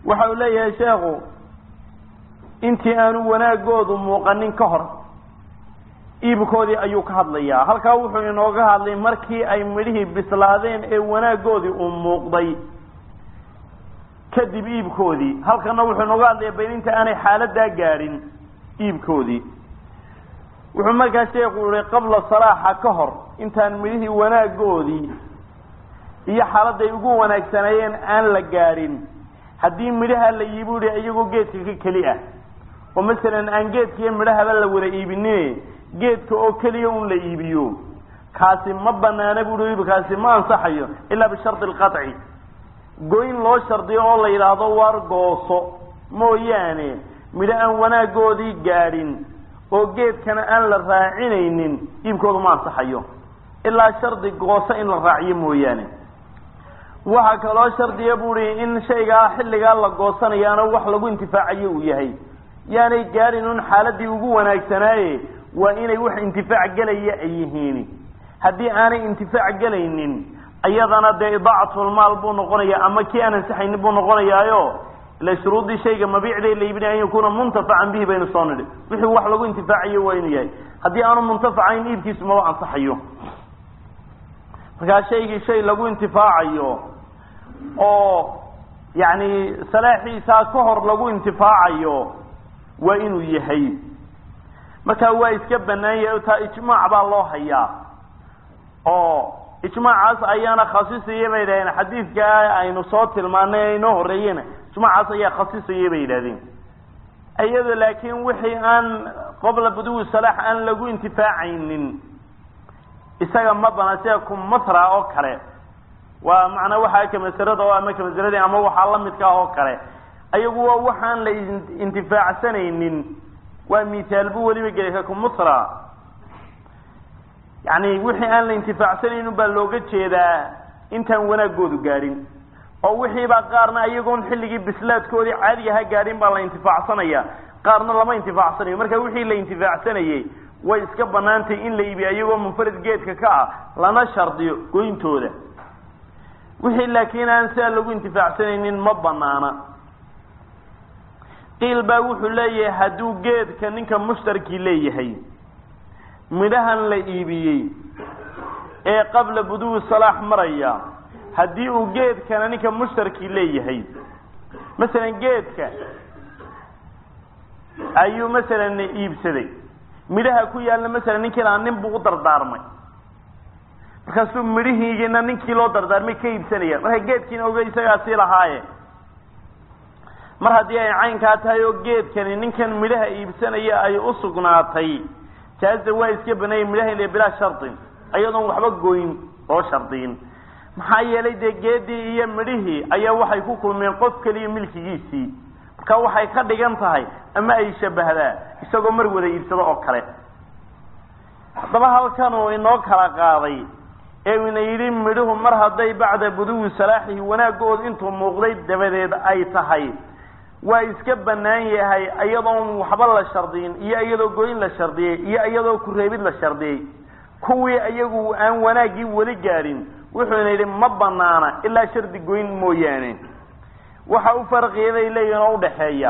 waxa uu leeyahay sheekhu intii aanu wanaagoodu muuqanin ka hor iibkoodii ayuu ka hadlayaa halkaa wuxuu inooga hadlay markii ay midhihii bislaadeen ee wanaagoodii uu muuqday kadib iibkoodii halkana wuxuu inooga hadlayaa bayninta aanay xaaladaa gaadhin iibkoodii wuxuu markaa sheekhu yihi qabla salaaxa ka hor intaan midhihii wanaagoodii iyo xaaladay ugu wanaagsanayeen aan la gaadhin haddii midhaha la iibu yihi iyagoo geedka ka keli ah oo masalan aan geedkiiyo midhahaba la wada iibinin geedka oo keliya un la iibiyo kaasi ma banaana buui iibkaasi ma ansaxayo ilaa bishardi alqaطci goyn loo shardiyo oo la yidhaahdo war gooso mooyaane midho aan wanaagoodii gaadhin oo geedkana aan la raacinaynin iibkoodu ma ansaxayo ilaa shardi gooso in la raaciyo mooyaane waxaa kaloo shardiya buui in shaygaa xilligaa la goosanayaana wax lagu intifaacayo uu yahay yaanay gaadhin un xaaladii ugu wanaagsanaaye waa inay wax intifaac gelaya ay yihiin haddii aanay intifaac gelaynin ayadana dee idaacatlmaal buu noqonaya ama kii aan ansaxaynin buu noqonayaayo ila shuruudii shayga mabiicda la iibinaya an yakuuna muntafacan bihi baynu soo nidhi wixii wax lagu intifaacayo waa inuu yahay haddii aanu muntafacayn iibkiisu maba ansaxayo markaa shaygii shay lagu intifaacayo oo yani salaaxiisaa ka hor lagu intifaacayo waa inuu yahay markaa waa iska banaan yahay taa ijmaac baa loo hayaa oo ijmaacaas ayaana khasisaya bay yidhahdeen xadiidka aynu soo tilmaanay inoo horeeyena ijmaacaas ayaa khasisaya bay yidhahdeen iyada laakiin wixii aan qabla buduwi salaax aan lagu intifaacaynin isaga ma bana sida kumatra oo kale waa macnaa waxaa kamasarada oo ama kamasaradii ama waxaa lamidka oo kale ayagu waa waxaan la intifaacsanaynin waa mithaal buu weliba gelay ka kumatra yani wixii aan la intifaacsanaynin baa looga jeedaa intaan wanaagoodu gaadhin oo wixiibaa qaarna iyagoon xilligii bislaadkoodii caadiga ha gaadhin baa la intifaacsanaya qaarna lama intifaacsanayo marka wixii la intifaacsanayay way iska banaantay in la iibiyo iyagoo munfarid geedka ka ah lana shardiyo goyntooda wixii laakiin aan sidaa lagu intifaacsanaynin ma banaana qiil baa wuxuu leeyahay hadduu geedka ninka mushtarkii leeyahay midhahan la iibiyey ee qabla buduwi salaax maraya haddii uu geedkana ninka mushtarkii leeyahay masalan geedka ayuu masalan iibsaday midhaha ku yaalla masalan ninkii lahaa nin buu u dardaarmay markaasuu midhihiigina ninkii loo dardaarmay ka iibsanaya marka geedkiina oga isagaasii lahaaye mar haddii ay caynkaa tahay oo geedkani ninkan midhaha iibsanaya ay u sugnaatay jaaza waa iska baneeyey midhaha ile bilaa shardin ayadoon waxba goyn oo shardiyin maxaa yeelay dee geedii iyo midhihii ayaa waxay ku kulmeen qof keliya milkigiisii marka waxay ka dhigan tahay ama ay shabahdaa isagoo mar wada iibsado oo kale haddaba halkan uu inoo kala qaaday ee ina yidhi midhuhu mar hadday bacda buduwi salaaxihi wanaagood intuu muuqday dabadeed ay tahay waa iska banaan yahay iyadoon waxba la shardiyin iyo iyadoo goyn la shardiyey iyo iyadoo kureebid la shardiyey kuwii iyagu aan wanaaggii weli gaadhin wuxuuna yidhi ma banaana ilaa shardi goyn mooyaane waxa u farqiya bay leeyihin oo udhaxeeya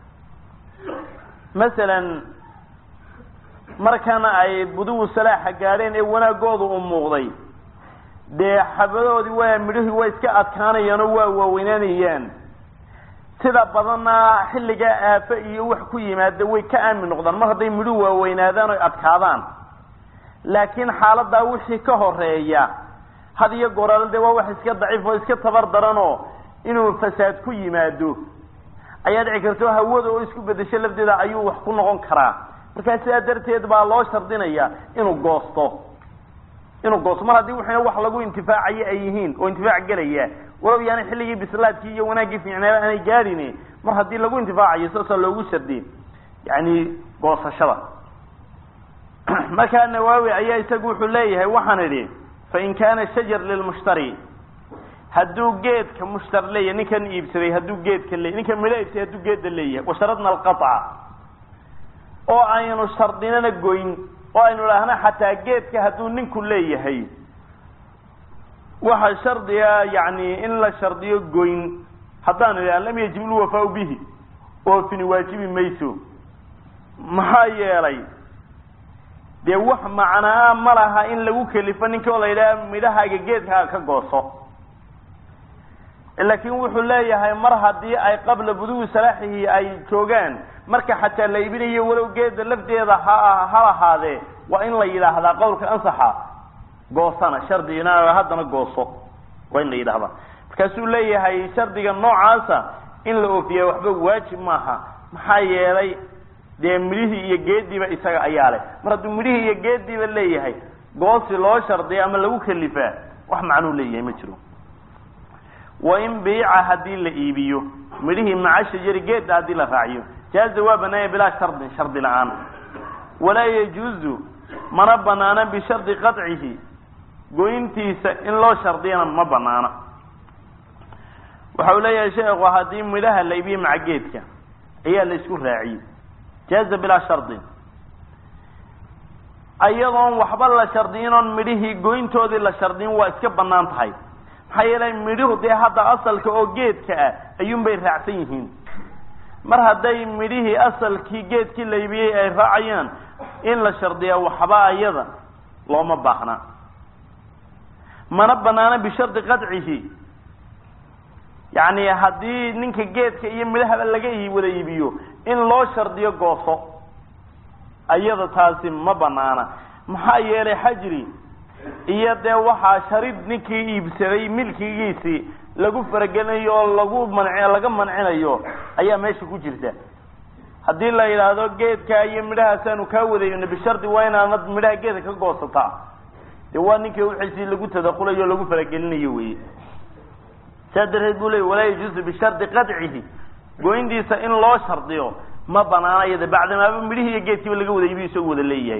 masalan markana ay buduwi salaaxa gaadheen ee wanaagoodu u muuqday dee xabadoodii waa midhihii waa iska adkaanayaan oo waa waaweynaanayaan sida badanna xilligaa aafe iyo wax ku yimaada way ka aamin noqdaan mar hadday midhuhu waaweynaadaan oy adkaadaan laakiin xaaladaa wixii ka horeeya had iyo goraal dee waa wax iska daciif oo iska tabar daranoo inuu fasaad ku yimaado ayaa dhici karto hawada oo isku bedesho lafdeeda ayuu wax ku noqon karaa markaa sidaa darteed baa loo shardinaya inuu goosto mar haddii waxayna wax lagu intifaacayo ay yihiin oo intifaac gelaya walow yaani xilligii bislaadkii iyo wanaaggii fiicnaaba aanay gaadhin mar haddii lagu intifaacayo saasaa loogu shardiye yani goosashada markaa nawaawi ayaa isagu wuxuu leeyahay waxaan idhi fain kaana shajar lilmushtari hadduu geedka mushtar leeyahay ninkan iibsaday hadduu geedka leeyahay ninkan midho iibsaday hadduu geedda leeyahay washaradna alqaطca oo aynu shardinana goyn oo aynu idhaahna xataa geedka hadduu ninku leeyahay waxa shardiga yani in la shardiyo goyn haddaan idhaa lam yajib alwafaau bihi oofini waajibi mayso maxaa yeelay dee wax macnaa ma laha in lagu kelifo ninka oo la yidhaha midhahaaga geedkaaga ka gooso laakiin wuxuu leeyahay mar haddii ay qabla buduwi salaaxihi ay joogaan marka xataa la iibinayo walow geeda lafteeda ha lahaadee waa in la yidhaahdaa qowlka ansaxa goosana shardi inaa haddana gooso waa in la yidhaahdaa markaasuu leeyahay shardiga noocaasa in la oofiya waxba waajib maaha maxaa yeelay dee midhihii iyo geediiba isaga ayaa leh mar hadduu midhihii iyo geediiba leeyahay goosi loo shardiya ama lagu kelifaa wax macnuu leeyahay ma jiro wain biica haddii la iibiyo midhihii maca shajari geedda haddii la raaciyo jaaza waa banaanya bilaa shardin shardi la-aan walaa yajuuzu mana banaana bishardi qadcihi goyntiisa in loo shardiyana ma banaana waxa uu leeyahay sheekhu haddii midhaha la iibiyo maca geedka ayaa la isku raaciyey jaaza bilaa shardin ayadoon waxba la shardiyin oon midhihii goyntoodii la shardiyin waa iska banaan tahay maxaa yeelay midhuhu dee hadda asalka oo geedka ah ayuunbay raacsan yihiin mar hadday midhihii asalkii geedkii la iibiyey ay raacayaan in la shardiyaa waxba ayada looma baahna mana banaana bishardi qadcihi yacni haddii ninka geedka iyo midhahaba laga wada iibiyo in loo shardiyo gooso ayada taasi ma banaana maxaa yeelay xajri iyo dee waxaa sharid ninkii iibsaday milkigiisii lagu faragelinayo oo laga mancinayo ayaa meesha ku jirta haddii la yidhaahdo geedka iyo midhahaasaanu kaa wadayno bishardi waa inaanad midhaha geedka ka goosataa dee waa ninkii wixiisii lagu tadakulayo o lagu faragelinayo weye saa darteed buu leey walaa yajuuzu bishardi qadcihi goyntiisa in loo shardiyo ma banaana iyada bacdamaaba midhihii iyo geedkiiba laga wada iibiyo isagoo wada leeyahay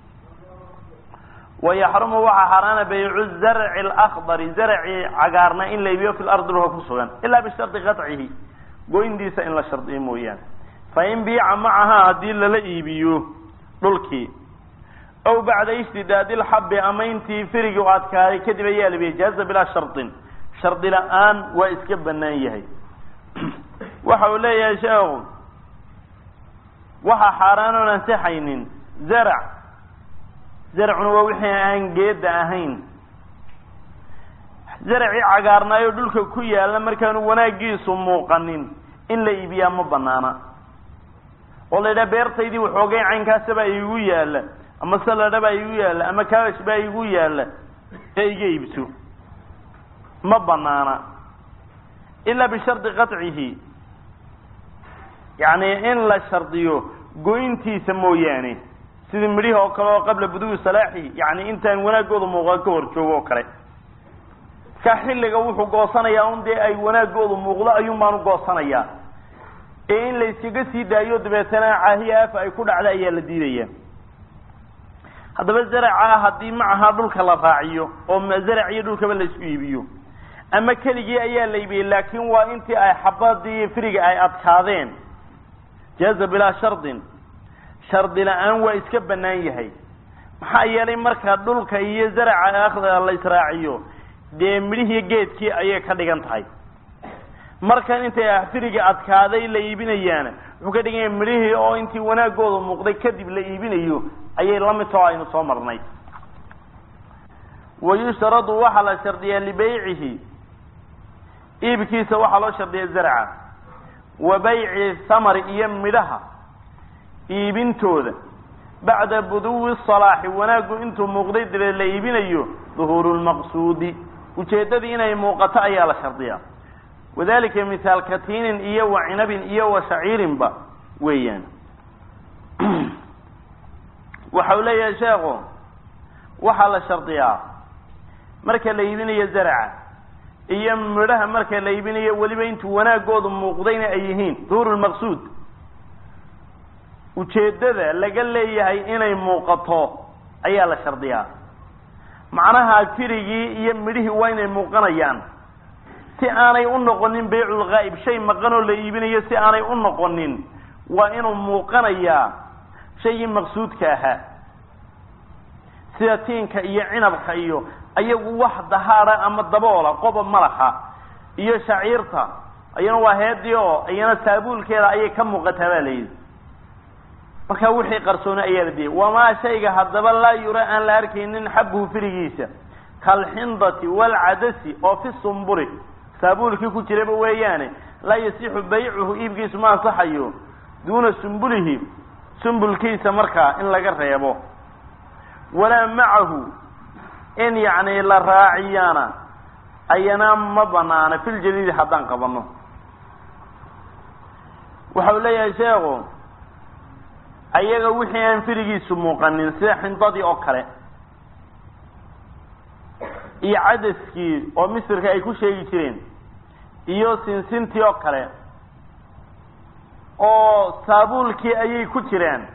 wayaxrumu waxaa xaaraana baycu zarci alakdari zarci cagaarna in la iibiyo fi lardi dhulka ku sugan ilaa bishardi qadcihi goyntiisa in la shardiyo mooyaane fain biica macahaa haddii lala iibiyo dhulkii aw bacda ishtidaadi lxabi ama intii firigi u adkaaday kadib ayaa la iibiya jaaza bilaa shardin shardi la-aan waa iska banaan yahay waxa uu leeyahay sheekhu waxaa xaaraan oon ansixaynin zarcuna waa wixii aan geeda ahayn zarcii cagaarnaayo dhulka ku yaalla markaanu wanaagiisu muuqanin in la iibiyaa ma banaana oo la yidhaha beertaydii waxoogay caynkaasabaa iigu yaalla ama saladha baa iigu yaalla ama kaabash baa iigu yaalla ee iga iibso ma banaana ilaa bishardi qadcihi yacni in la shardiyo goyntiisa mooyaane sidii midhihi oo kale oo qabla buduwi salaaxihi yacni intaan wanaagooda muuqan ka hor joogo oo kale ka xilliga wuxuu goosanayaa un dee ay wanaagoodu muuqdo ayuun baanu goosanayaa ee in la iskaga sii daayo dabeetana caahiya afa ay ku dhacda ayaa la diidaya haddaba zaraca haddii macaha dhulka la raaciyo oo zarac iyo dhulkaba la isku iibiyo ama keligii ayaa la iibiyey laakiin waa intii ay xabadii firiga ay adkaadeen jaaza bilaa shardin shardi la-aan waa iska banaan yahay maxaa yeelay marka dhulka iyo zaraca akhda la israaciyo dee midhihii geedkii ayay ka dhigan tahay markan intay firiga adkaaday la iibinayaana wuxuu ka dhigan yahay midhihii oo intii wanaagooda muuqday kadib la iibinayo ayay la mid too aynu soo marnay wayushtaradu waxaa la shardiyaa libaycihi iibkiisa waxaa loo shardiya zarca wa bayci thamari iyo midhaha iibintooda bacda buduwi salaaxi wanaagu intuu muuqday dabeed la iibinayo duhuuru lmaqsuudi ujeeddadii inay muuqato ayaa la shardiyaa wadalika mithaal katiinin iyo wa cinabin iyo wa shaciirinba weeyaan waxa uu leeyahay sheekhu waxaa la shardiyaa marka la iibinayo zarca iyo midhaha marka la iibinayo weliba intuu wanaagoodu muuqdayna ay yihiin duhuuru lmaqsuud ujeeddada laga leeyahay inay muuqato ayaa la shardiyaa macnaha firigii iyo midhihii waa inay muuqanayaan si aanay u noqonin bayculghaa'ib shay maqanoo la iibinayo si aanay u noqonin waa inuu muuqanayaa shaygii maqsuudka ahaa sida tiinka iyo cinabka iyo ayagu wax dahaara ama daboola qoba malaxa iyo shaciirta ayana waa heedii oo ayana saabuulkeeda ayay ka muuqataa baa layidhi marka wixii qarsoona ayaa la diyay wamaa shayga haddaba laa yura aan la arkaynin xabuhu firigiisa kalxindati walcadasi oo fi sumburi saabuulkii ku jiraba weeyaane laa yasixu baycuhu iibkiisu ma ansaxayo duuna sumbulihi sumbulkiisa markaa in laga reebo walaa macahu in yacni la raaciyaana ayana ma banaana fil jadiidi haddaan qabano waxau leeyahay sheekhu ayaga wixii aan firigiisu muuqanin sida xindadii oo kale iyo cadaskii oo misirka ay ku sheegi jireen iyo sinsintii oo kale oo saabuulkii ayay ku jiraan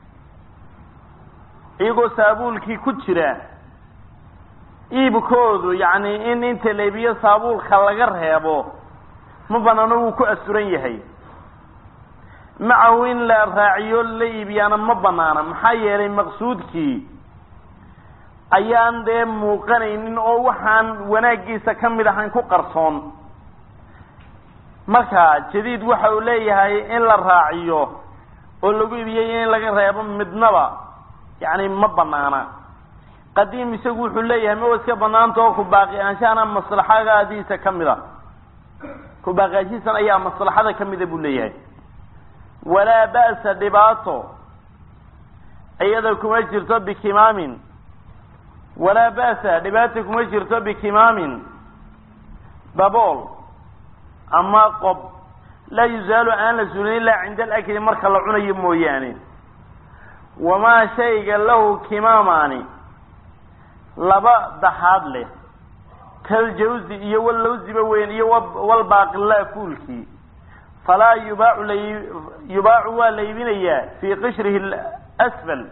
iyagoo saabuulkii ku jira iibkoodu yacni in inta leebiyo saabuulka laga reebo ma banaano wuu ku asuran yahay macahu in la raaciyo la iibiyaana ma banaana maxaa yeelay maqsuudkii ayaan dee muuqanaynin oo waxaan wanaaggiisa ka mid ahayn ku qarsoon marka jadiid waxa uu leeyahay in la raaciyo oo lagu iibiyey in laga reebo midnaba yacni ma banaana qadiim isagu wuxuu leeyahay ma iska banaanta oo ku baaqi aanshaana maslaxadaadiisa ka mid a ku baaqaashiisan ayaa maslaxada ka mida buu leeyahay walaa ba'sa dhibaato iyada kuma jirto bikimaamin walaa ba'sa dhibaato kuma jirto bikimaamin dabool ama qob laa yuzaalu aan la suulin ilaa cinda alakli marka la cunayo mooyaane wamaa shayga lahu kimaamaani laba daxaad leh kaljawzi iyo wallawziba weyn iyo walbaaqilaa fuulkii falaa yubaacu waa la iibinayaa fii qishrihi asfal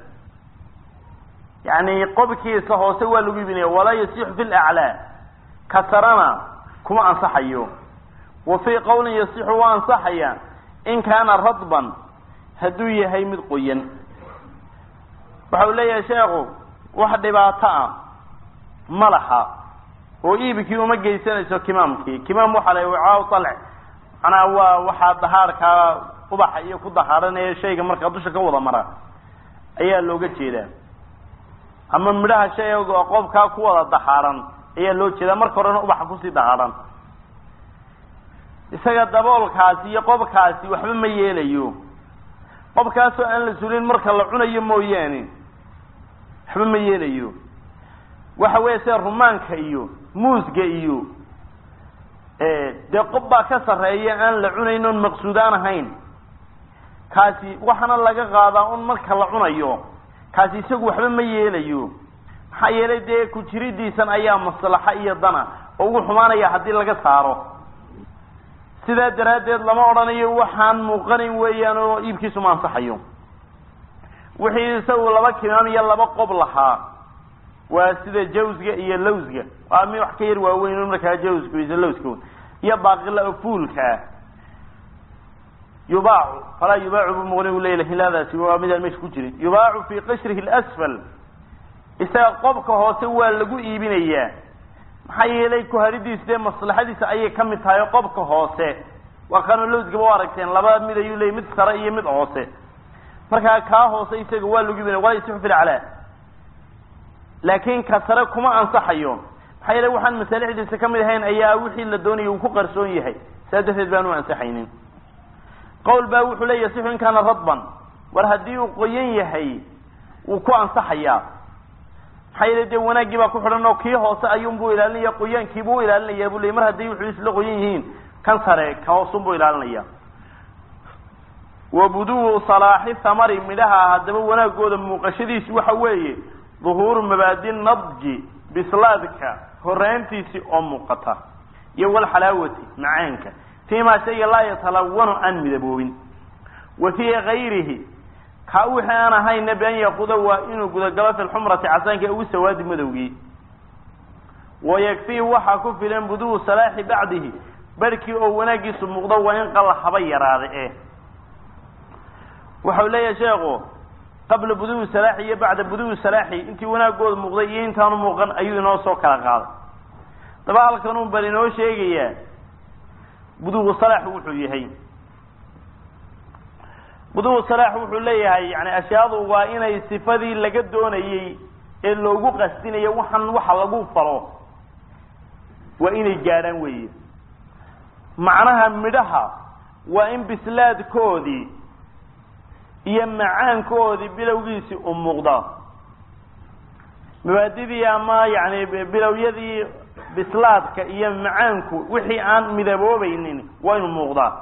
yani qobkiisa hoose waa lagu iibinaya walaa yasixu fi laclaa kasarana kuma ansaxayo wa fii qawlin yasixu waa ansaxaya in kaana radban hadduu yahay mid qoyan waxa uu leeyahay sheekhu wax dhibaato ah ma laha oo iibkii uma geysanayso kimaamkii kimaam waxaa la wicaaw talc manaa waa waxaa dahaarkaa ubaxa iyo ku dahaaranaya shayga markaa dusha ka wada mara ayaa looga jeedaa ama midhaha shayga oo qobkaa ku wada dahaaran ayaa loo jeedaa marka horena ubaxa kusii dahaaran isaga daboolkaasi iyo qobkaasi waxba ma yeelayo qobkaasoo aan la sulin marka la cunayo mooyaane waxba ma yeelayo waxa weeye sida rumaanka iyo muusga iyo dee qob baa ka sarreeya aan la cunayn oon maqsuudaan ahayn kaasi waxaana laga qaadaa un marka la cunayo kaasi isagu waxba ma yeelayo maxaa yeelay dee ku jiridiisan ayaa maslaxa iyo dana oo ugu xumaanaya haddii laga saaro sidaa daraaddeed lama odhanayo waxaan muuqanayn weeyaan oo iibkiisu ma ansaxayo wixii isagu laba kimaam iyo laba qob lahaa waa sida jawsga iyo lawsga waa mi wax ka yar waaweyn markaa jawsku iyo lawska iyo baaqila fuulka yubaacu falaa yubaacu bumuqni leeyahay hiladaasi waa mid meesha ku jiray yubaacu fi qishrihi al-asfal isaga qobka hoose waa lagu iibinayaa maxaa yeelay ku haridiisa dee maslaxadiisa ayay ka mid tahay qobka hoose waa kanu lawsgaba u aragteen laba mid ayuu leeyahay mid sare iyo mid hoose markaa kaa hoose isaga waa lagu iibinaya waa yasixu fil aclaa laakiin ka sare kuma ansaxayo maxaa yeelay waxaan masaalixdiisa ka mid ahayn ayaa wixii la doonayay uu ku qarsoon yahay saa darteed baan u ansaxaynin qowl baa wuxuu leeyahay yasixu in kaana radban war haddii uu qoyan yahay wuu ku ansaxayaa maxaa yeelay dee wanaaggii baa ku xidhan oo kii hoose ayuunbuu ilaalinaya qoyaankiibuu u ilaalinayaa buu leeyay mar haddii wuxuu isla qoyan yihiin kan sare ka hoosunbuu ilaalinaya wa buduu salaaxi thamari midhaha haddaba wanaagooda muuqashadiisu waxa weeye duhuuru mabaadi nadji bislaadka horeyntiisii oo muuqata iyo walxalaawati macaanka fiimaa shayga laa yatalawanu aan midaboobin wa fii gayrihi ka wixii aan ahayna bian yaquda waa inuu gudagalo fi lxumrati casaanka ugu sawaadi madowgii wayakfii waxaa ku filan buduu salaaxi bacdihi barhkii oo wanaagiisu muuqdo waa in qalla haba yaraada waxau leeyahay sheekhu qabla buduu salaaxi iyo bacda buduu salaaxi intii wanaagooda muuqday iyo intaanu muuqan ayuu inoo soo kala qaaday daba halkan un bal inoo sheegayaa budugu salaax wuxuu yahay budugu salaax wuxuu leeyahay yani ashyaadu waa inay sifadii laga doonayay ee loogu qasdinayo waxan waxa lagu falo waa inay gaadhaan weeye macnaha midhaha waa in bislaadkoodii iyo macaankoodii bilowgiisii u muuqda mabaadidii ama yani bilowyadii bislaadka iyo macaanku wixii aan midaboobaynin waa inuu muuqdaa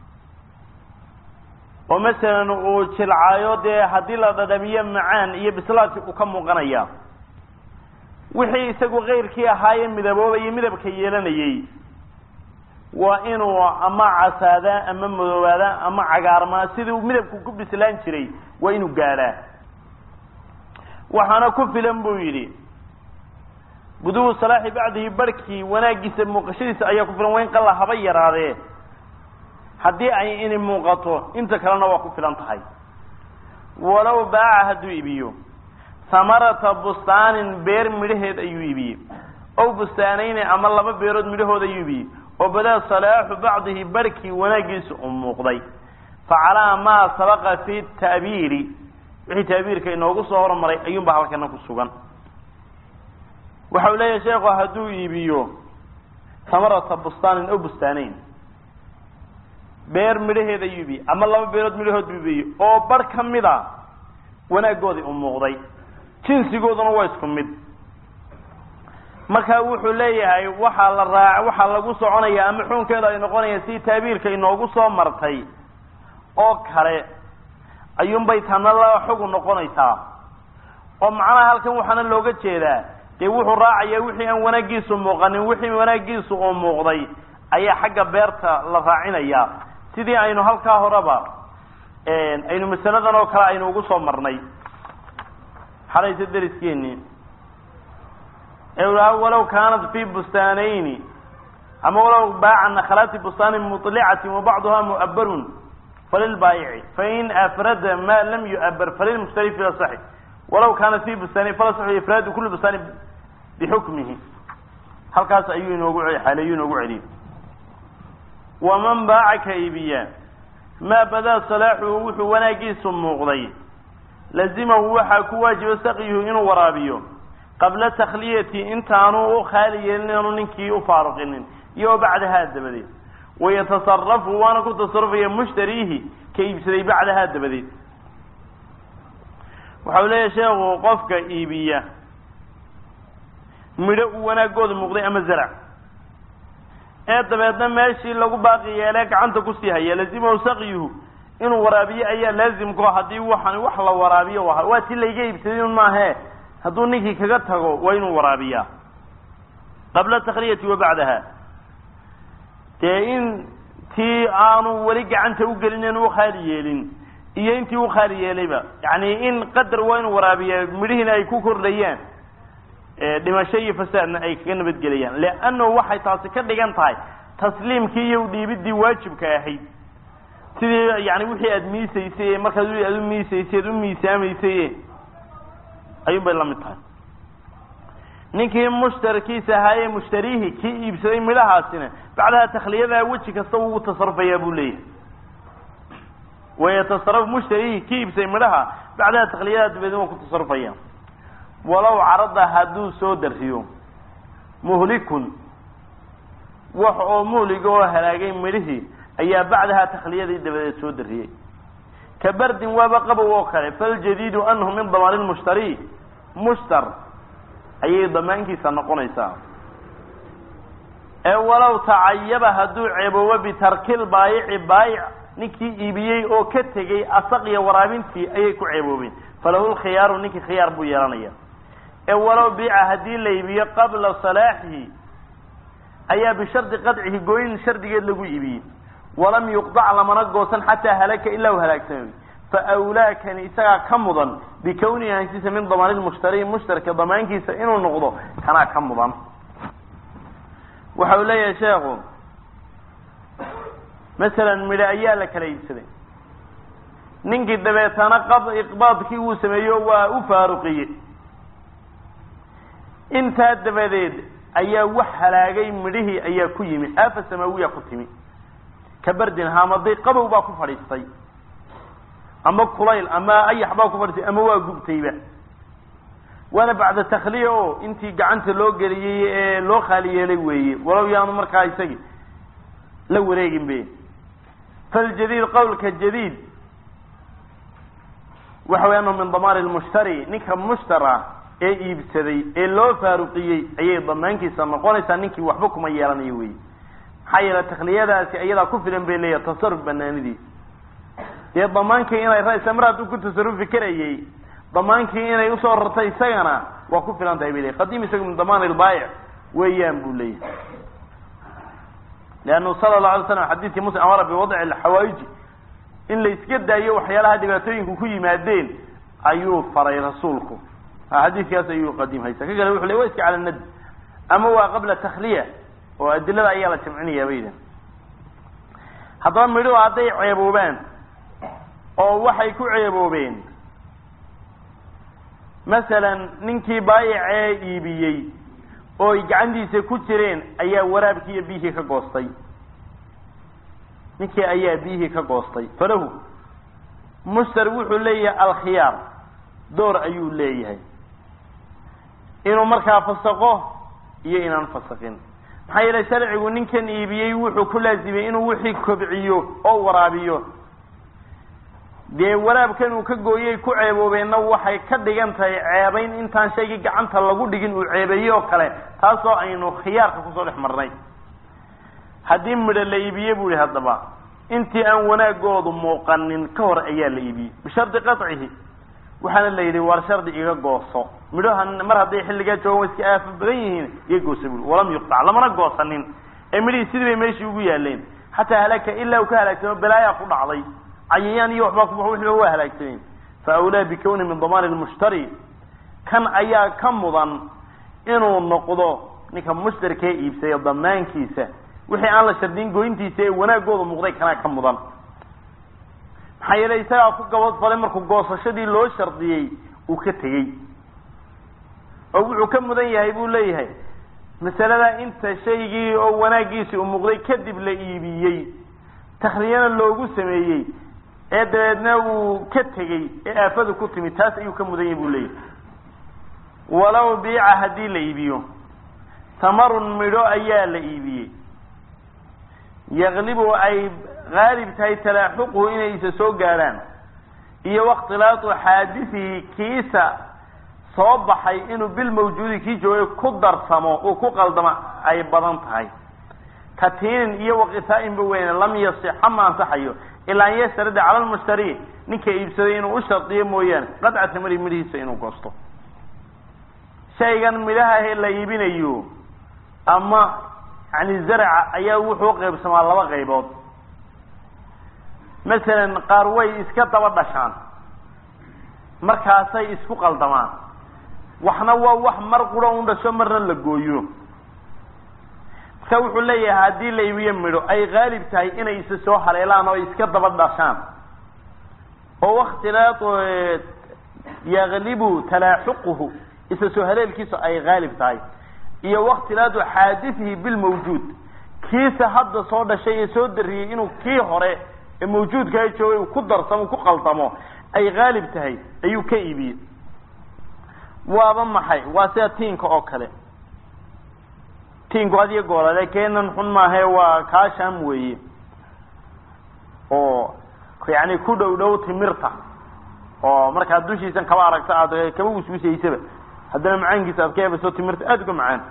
oo masalan uu jilcaayo dee haddii la dhadhamiyo macaan iyo bislaadki uu ka muuqanaya wixii isagu keyrkii ahaaye midaboobaye midabka yeelanayay waa inuu ama casaadaa ama madoobaada ama cagaarmaa sidii uu midabku ku bislaan jiray waa inuu gaadhaa waxaana ku filan buu yidhi budugu salaaxi bacdihi barhkii wanaagiisa muuqashadiisa ayaa ku filan waa in qalla haba yaraadee haddii ay inay muuqato inta kalena waa ku filan tahay walow baaca hadduu iibiyo samarata bustaanin beer midhaheed ayuu iibiyey ow bustaanayni ama laba beerood midhahood ayuu iibiyey oo badaa salaaxu bacdihi barhkii wanaagiisa u muuqday fa calaa maa sabaqa fi ta'biiri wixii ta'biirka inoogu soo hormaray ayuunba halkana ku sugan waxa uu leeyahay sheekhu hadduu iibiyo samarata bustaanin ow bustaanayn beer midhaheed ayuu iibiyey ama laba beerood midhahood buu iibiyey oo barh ka mid a wanaagoodii u muuqday jinsigooduna waa isku mid marka wuxuu leeyahay waxaa lagu soconaya ama xukunkeeda ay noqonayaan si taabiirka inoogu soo martay oo kale ayuunbay tana la xugun noqonaysaa oo macnaha halkan waxaana looga jeedaa dee wuxuu raacayaa wixii aan wanaagiisu muuqanin wixii wanaagiisu uu muuqday ayaa xagga beerta la raacinayaa sidii aynu halkaa horeba aynu masaladan oo kale aynu ugu soo marnay xalaysa deriskeeni walow kaanat fi bustaanayni ama walow baaca nakhlaati bustaanin muطlicatin wabacduha mu'abarun falilbaayici fain afrada ma lam yu'abar falilmushtari fi asaxi walow kaanat fi bustaanayn falasaxu ifraadu kuli bustaani bixukmihi halkaas ayuu inoogu xaaleeyuu inoogu celiyey waman baaca ka iibiya maa badaa salaaxuhu wuxuu wanaagiisu muuqday lazimahu waxaa ku waajiba saqyuhu inuu waraabiyo qabla takhliyati intaanu u khaali yeelin aanu ninkii u faaruqinin iyo bacdahaa dabadeed wayatasarafu waana ku tasarufaya mushtariihi ka iibsaday bacdahaa dabadeed waxau leeyahay sheekhu qofka iibiya midho uu wanaagooda muuqday ama zarac ee dabeedna meeshii lagu baaqi yeelee gacanta kusii haya lazimahu saqyuhu inuu waraabiyo ayaa laazimkao haddii waxan wax la waraabiyo waa ti layga iibsaday un maahe hadduu ninkii kaga tago waa inuu waraabiyaa qabla takhliyati wa bacdaha dee intii aanu weli gacanta ugelin in u khaali yeelin iyo intii u khaali yeelayba yani in qadar waa inuu waraabiyaa midhihiina ay ku kordhayaan dhimasho iyo fasaadna ay kaga nabadgelayaan leannahu waxay taasi ka dhigan tahay tasliimkii iyo udhiibidii waajibka ahayd sidii yani wixii aada miisaysay markaad aad u miisaysay ad u miisaamaysay ayuun bay la mid tahay ninkii mushtarkiisa ahaayee mushtariihi kii iibsaday midhahaasina bacdaha takhliyadaa weji kasta ugu tasarufayaa buu leeyahay wayatasaraf mushtariihi kii iibsaday midhaha bacdaha takhliyadaa dabeedna waa ku tasarufaya walow carada hadduu soo dariyo muhlikun wax oo muhliga oo halaagay midhihii ayaa bacdaha takhliyadii dabadeed soo dariyey ka bardin waaba qabow oo kale faljadiidu anhu min damaani lmushtari mushtar ayay damaankiisa noqonaysaa ee walow tacayaba hadduu ceeboobo bitarkil baayici baayic ninkii iibiyey oo ka tegey asaqya waraabintii ayay ku ceeboobeen falahu lkhiyaaru ninkii khiyaar buu yeelanaya ee walow biica haddii la iibiyo qabla salaaxihi ayaa bishardi qadcihi gooyin shardigeed lagu iibiyey walam yuqdac lamana goosan xataa halaka ilaa u halaagsamay faawlaakani isagaa ka mudan bikawnihi hansiisa min damaani lmushtari mushtarka damaankiisa inuu noqdo kanaa ka mudan waxa uu leeyahay sheekhu masalan midho ayaa la kala iibsaday ninkii dabeetana iqbaadkii uu sameeyo waa u faaruqiyey intaa dabadeed ayaa wax halaagay midhihii ayaa ku yimi aafa samaawiya ku timi kabardin hamaday qabow baa ku fadhiistay ama kulayl ama ayax baa ku fadhiistay ama waa gubtayba wala bacda takhliya oo intii gacanta loo geliyay ee loo khaliyeelay weeye walaw yaanu markaa isagi la wareegin be fal jadid qawlka jadid waxa weeyaan min damar al-mushtari ninka mushtara ee iibsaday ee loo faaruqiyay ayay damaankiisa noqonaysaa ninkii waxba kuma yeelanayo weeye xayla takhliyadaasi ayada ku filan bay leeyahay tasarruf banaanidii ee damaankii inay raaysa marad ku tasarrufi karayay damaankii inay u soo rartay isagana waa ku filan tahay bay leeyahay qadim isagu min damaan al-bay' weeyaan buu leeyahay لأنه صلى الله عليه وسلم حديث مسلم أمر بوضع الحوائج إن ليسكت دايو وحيالها دباتوين كوي مادين أيوه فري رسولكم حديث ياس أيوه قديم هيسا كقال يوحي لويسك على الند أما هو قبل التخلية وأدلة أيالة شمعنية بيدا هذا ملو عطي عيبوبان أو وحي كو عيبوبين مثلا ننكي بايع عيبيي oo gacantiisa ku jireen ayaa waraabkii bihi ka goostay ninkii ayaa bihi ka goostay falahu mustar wuxuu leeyahay al-khiyar door ayuu leeyahay inuu markaa fasaqo iyo inaan fasaqin maxay yeelay sharcigu ninkan iibiyay wuxuu ku laazimay inuu wixii kobciyo oo waraabiyo dee waraabkan uu ka gooyay ku ceeboobeena waxay ka dhigan tahay ceebayn intaan shayga gacanta lagu dhigin uu ceebayo kale taasoo aynu khiyaarka ku soo dhex marnay hadii midho la iibiyo buu hadaba intii aan wanaagoodu muuqanin ka hor ayaa la iibiyay bisharti qat'ihi waxaana la yiri war shardi iga gooso midhahan mar haday xilliga joogo iska aaf badan yihiin iga gooso buu walam yuqta lamana goosanin ee midhii sidii meeshii ugu yaaleen hatta halaka illa ka halagtay balaaya ku dhacday عيان يوحبك وحوحنا هو هلاكتين فأولى بكون من ضمان المشتري كان أيا كم مضان إنه النقضاء نكا مشتركي إيبسي الضمان كيسا وحي على شردين قوينتي سي وانا قوض مغري كان كم مضان حي ليس أخوك وضفة لمركو قوصة شدي لو شرطيي وكتغي أو كم مضان يهيبو ليهي مثلا انت شيء او وانا قيسي ومغري كدب لإيبيي تخلينا اللوغو سميي ايدنا وكتغي افادو كتمي تاس ايو كمودين بو ليه ولو بيع هدي ليبيو ثمر ميدو ايا ليبي يغلب اي غالب تاي تلاحقه ان يسو غاران iyo waqtilaatu xaadisi kiisa soo baxay inuu bil mawjuudi ki jooyo ku darsamo oo ku qaldama ay badan tahay katiin iyo waqtisaa'in weyn lam yasih ma saxayo ila an yasrid ala al-mushtari ninka iibsaday inuu u shartiyo mooyaan qad'at midhiisa inuu goosto shaygan midhaha la iibinayo ama yani zarca ayaa wuxuu qaybsamaa laba qaybood مثلا قاروي iska daba dhashaan markaasay isku qaldamaan waxna waa wax mar qura u dhasho marna la gooyo ka wuxuu leeyahay hadii la iibiyo midho ay qaalib tahay inay is soo haleelaan oo iska daba dhashaan oo waqtilaad yaghlibu talaahuquhu is soo haleelkiisu ay qaalib tahay iyo waqtilaad xaadithihi bil mawjud kiisa hadda soo dhashay soo dariyay inuu kii hore موجود كاي جوي ku darsamo ku qaldamo ay qaalib tahay ayuu ka iibiyo waaba maxay waa sida tiinka oo kale tiinku adiga goolale keenan xun ma ahay waa ka sham weeye oo yani ku dhow timirta oo marka dushiisan kaba aragta aad kaba usbuusaysaba hadana macaankiisa aad ka soo timirta aad ku macaan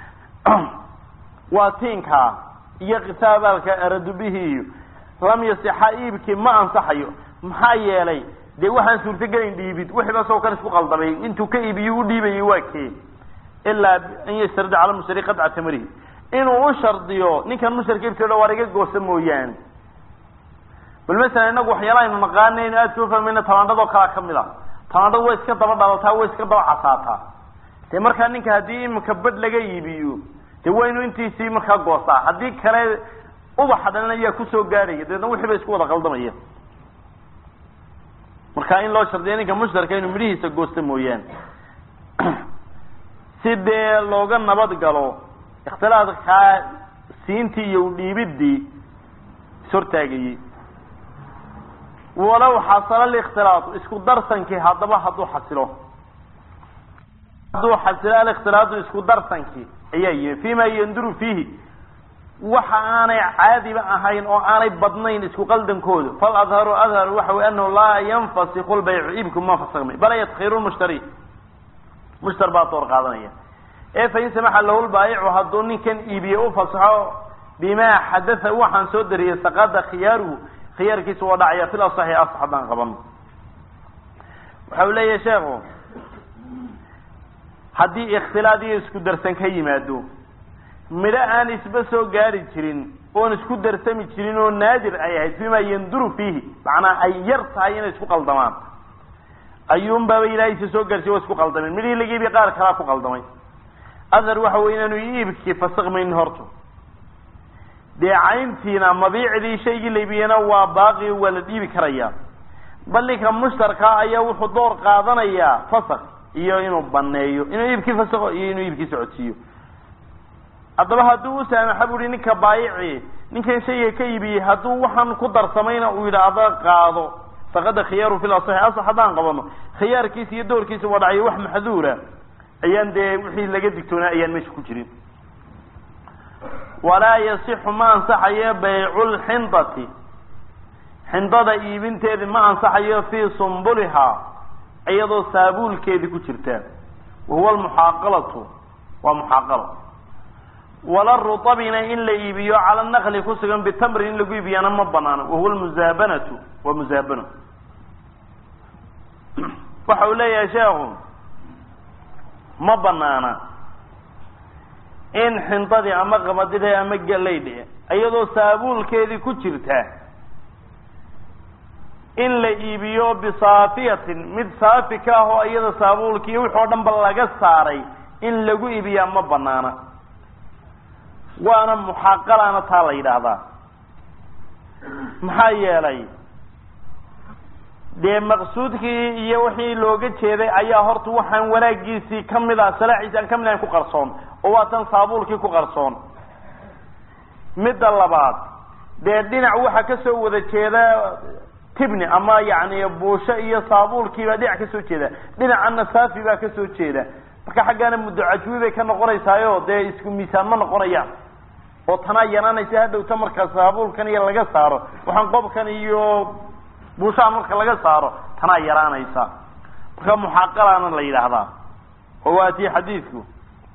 waa tiinka iyo qisaabalka aradubihi lam yasihaibki ma ansaxayo maxaa yeelay de waxaan suurta galin dhiibid wixii soo kale isku qaldamay intuu ka iibiyo u dhiibay waakee illa an yasrad ala musriqat atamri inuu shardiyo ninkan musharkiibta wariga goosa mooyaan bal mesela inagu waxyaalaha naqaaneen aad soo fahmayna tabaandado kala kamida tabaandado way iska daba dhalataa way iska daba casaata de marka ninka hadii imka bad laga iibiyo de waynu intiisii marka goosa hadii kale ubaxadana ayaa ku soo gaaray dadna wixii bay isku wada qaldamayeen marka in loo shardiyo ninka mushtarka inuu midhiisa goosto mooyaan sidee looga nabad galo ikhtilaafka siintii iyo dhiibidii sortaagay walaw hasala al-ikhtilaat isku darsanki hadaba hadu xasilo al-ikhtilaat isku darsanki ayay fiima yanduru fihi waxa aanay caadiba ahayn oo aanay badnayn isku qaldankooda fal adharu waxa uu annahu la yanfasikhu al-bay'u ibkum ma fasaqmay bal yadkhiru al-mushtari baa door qaadanaya fa in samaxa lahu al-bay'u haduu kan iibiyo fasaxo bima hadatha waxaan soo dariyay saqada khiyaarkiisu waa dhacaya fil sahih asxaban qaban waxa uu leeyahay sheekhu hadii ikhtilaadiyo isku darsan ka yimaado mid aan isba soo gaari jirin oo isku darsami jirin oo naadir ay ahayd fima yanduru fihi macna ay yartahay inay isku qaldamaan ayuun baa ilaahay soo gaarsiyo oo isku qaldameen midii laga iibi qaar kala ku qaldamay adar waxa weeyaan inuu iibkii fasaqmayn horto deecayntiina mabiicdii shaygi leebiyana waa baaqi wala dhiibi karaya balika mushtarka ayaa wuxuu door qaadanaya fasaq iyo inuu baneeyo inuu iibkii fasaqo iyo inuu iibkii socodsiyo adaba haduu saamaxa buri ninka baayici ninkan shayga ka iibiyay haduu waxaan ku darsamayna uu yiraahdo qaado faqad khiyaru fil asah hadan qabano khiyaarkiisa iyo doorkiisa waa dhacay wax maxduura ayaan wixii laga digtoona ayaan meesha ku jirin wala yasihhu ma ansaxaya bay'ul hindati hindada iibinteeda ma ansaxayo fi sumbulha ayadoo saabulkeedi ku jirta huwa al-muhaqalatu wa muhaqala wala rutabina in la iibiyo ala naqli ku sugan bitamr in lagu iibiyana ma banaana huwa al-muzabanatu wa muzabana waxa uu leeyahay sheekhu ma banaana in hindadi ama qamadida ama galeeyde ayadoo saabulkeedi ku jirta in la iibiyo bisaafiyatin mid saafika oo ayada saabulkii wuxuu dhanba laga saaray in lagu iibiyo ma banaana waana muhaqalana taa la yiraahdaa maxaa yeelay maqsuudkii iyo wixii looga jeeday ayaa horta waxaan wanaagiisii kamid ah salaaxiisan kamid ah ku qarsoon oo waa tan saabulkii ku qarsoon midda labaad dhinac waxa ka soo wada jeeda tibni ama yaani buusha iyo saabulkii baa dhinac ka soo jeeda dhinacana saafi baa ka soo jeeda marka xaggana mudacajwi bay ka noqonaysaayo isku miisaan ma noqonayaan oo tana yanaanaysa hadhowta marka saabulkan iyo laga saaro waxaan qobkan iyo buusha marka laga saaro tana yaraanaysa marka muhaqalana la yiraahdaa oo waati xadiisku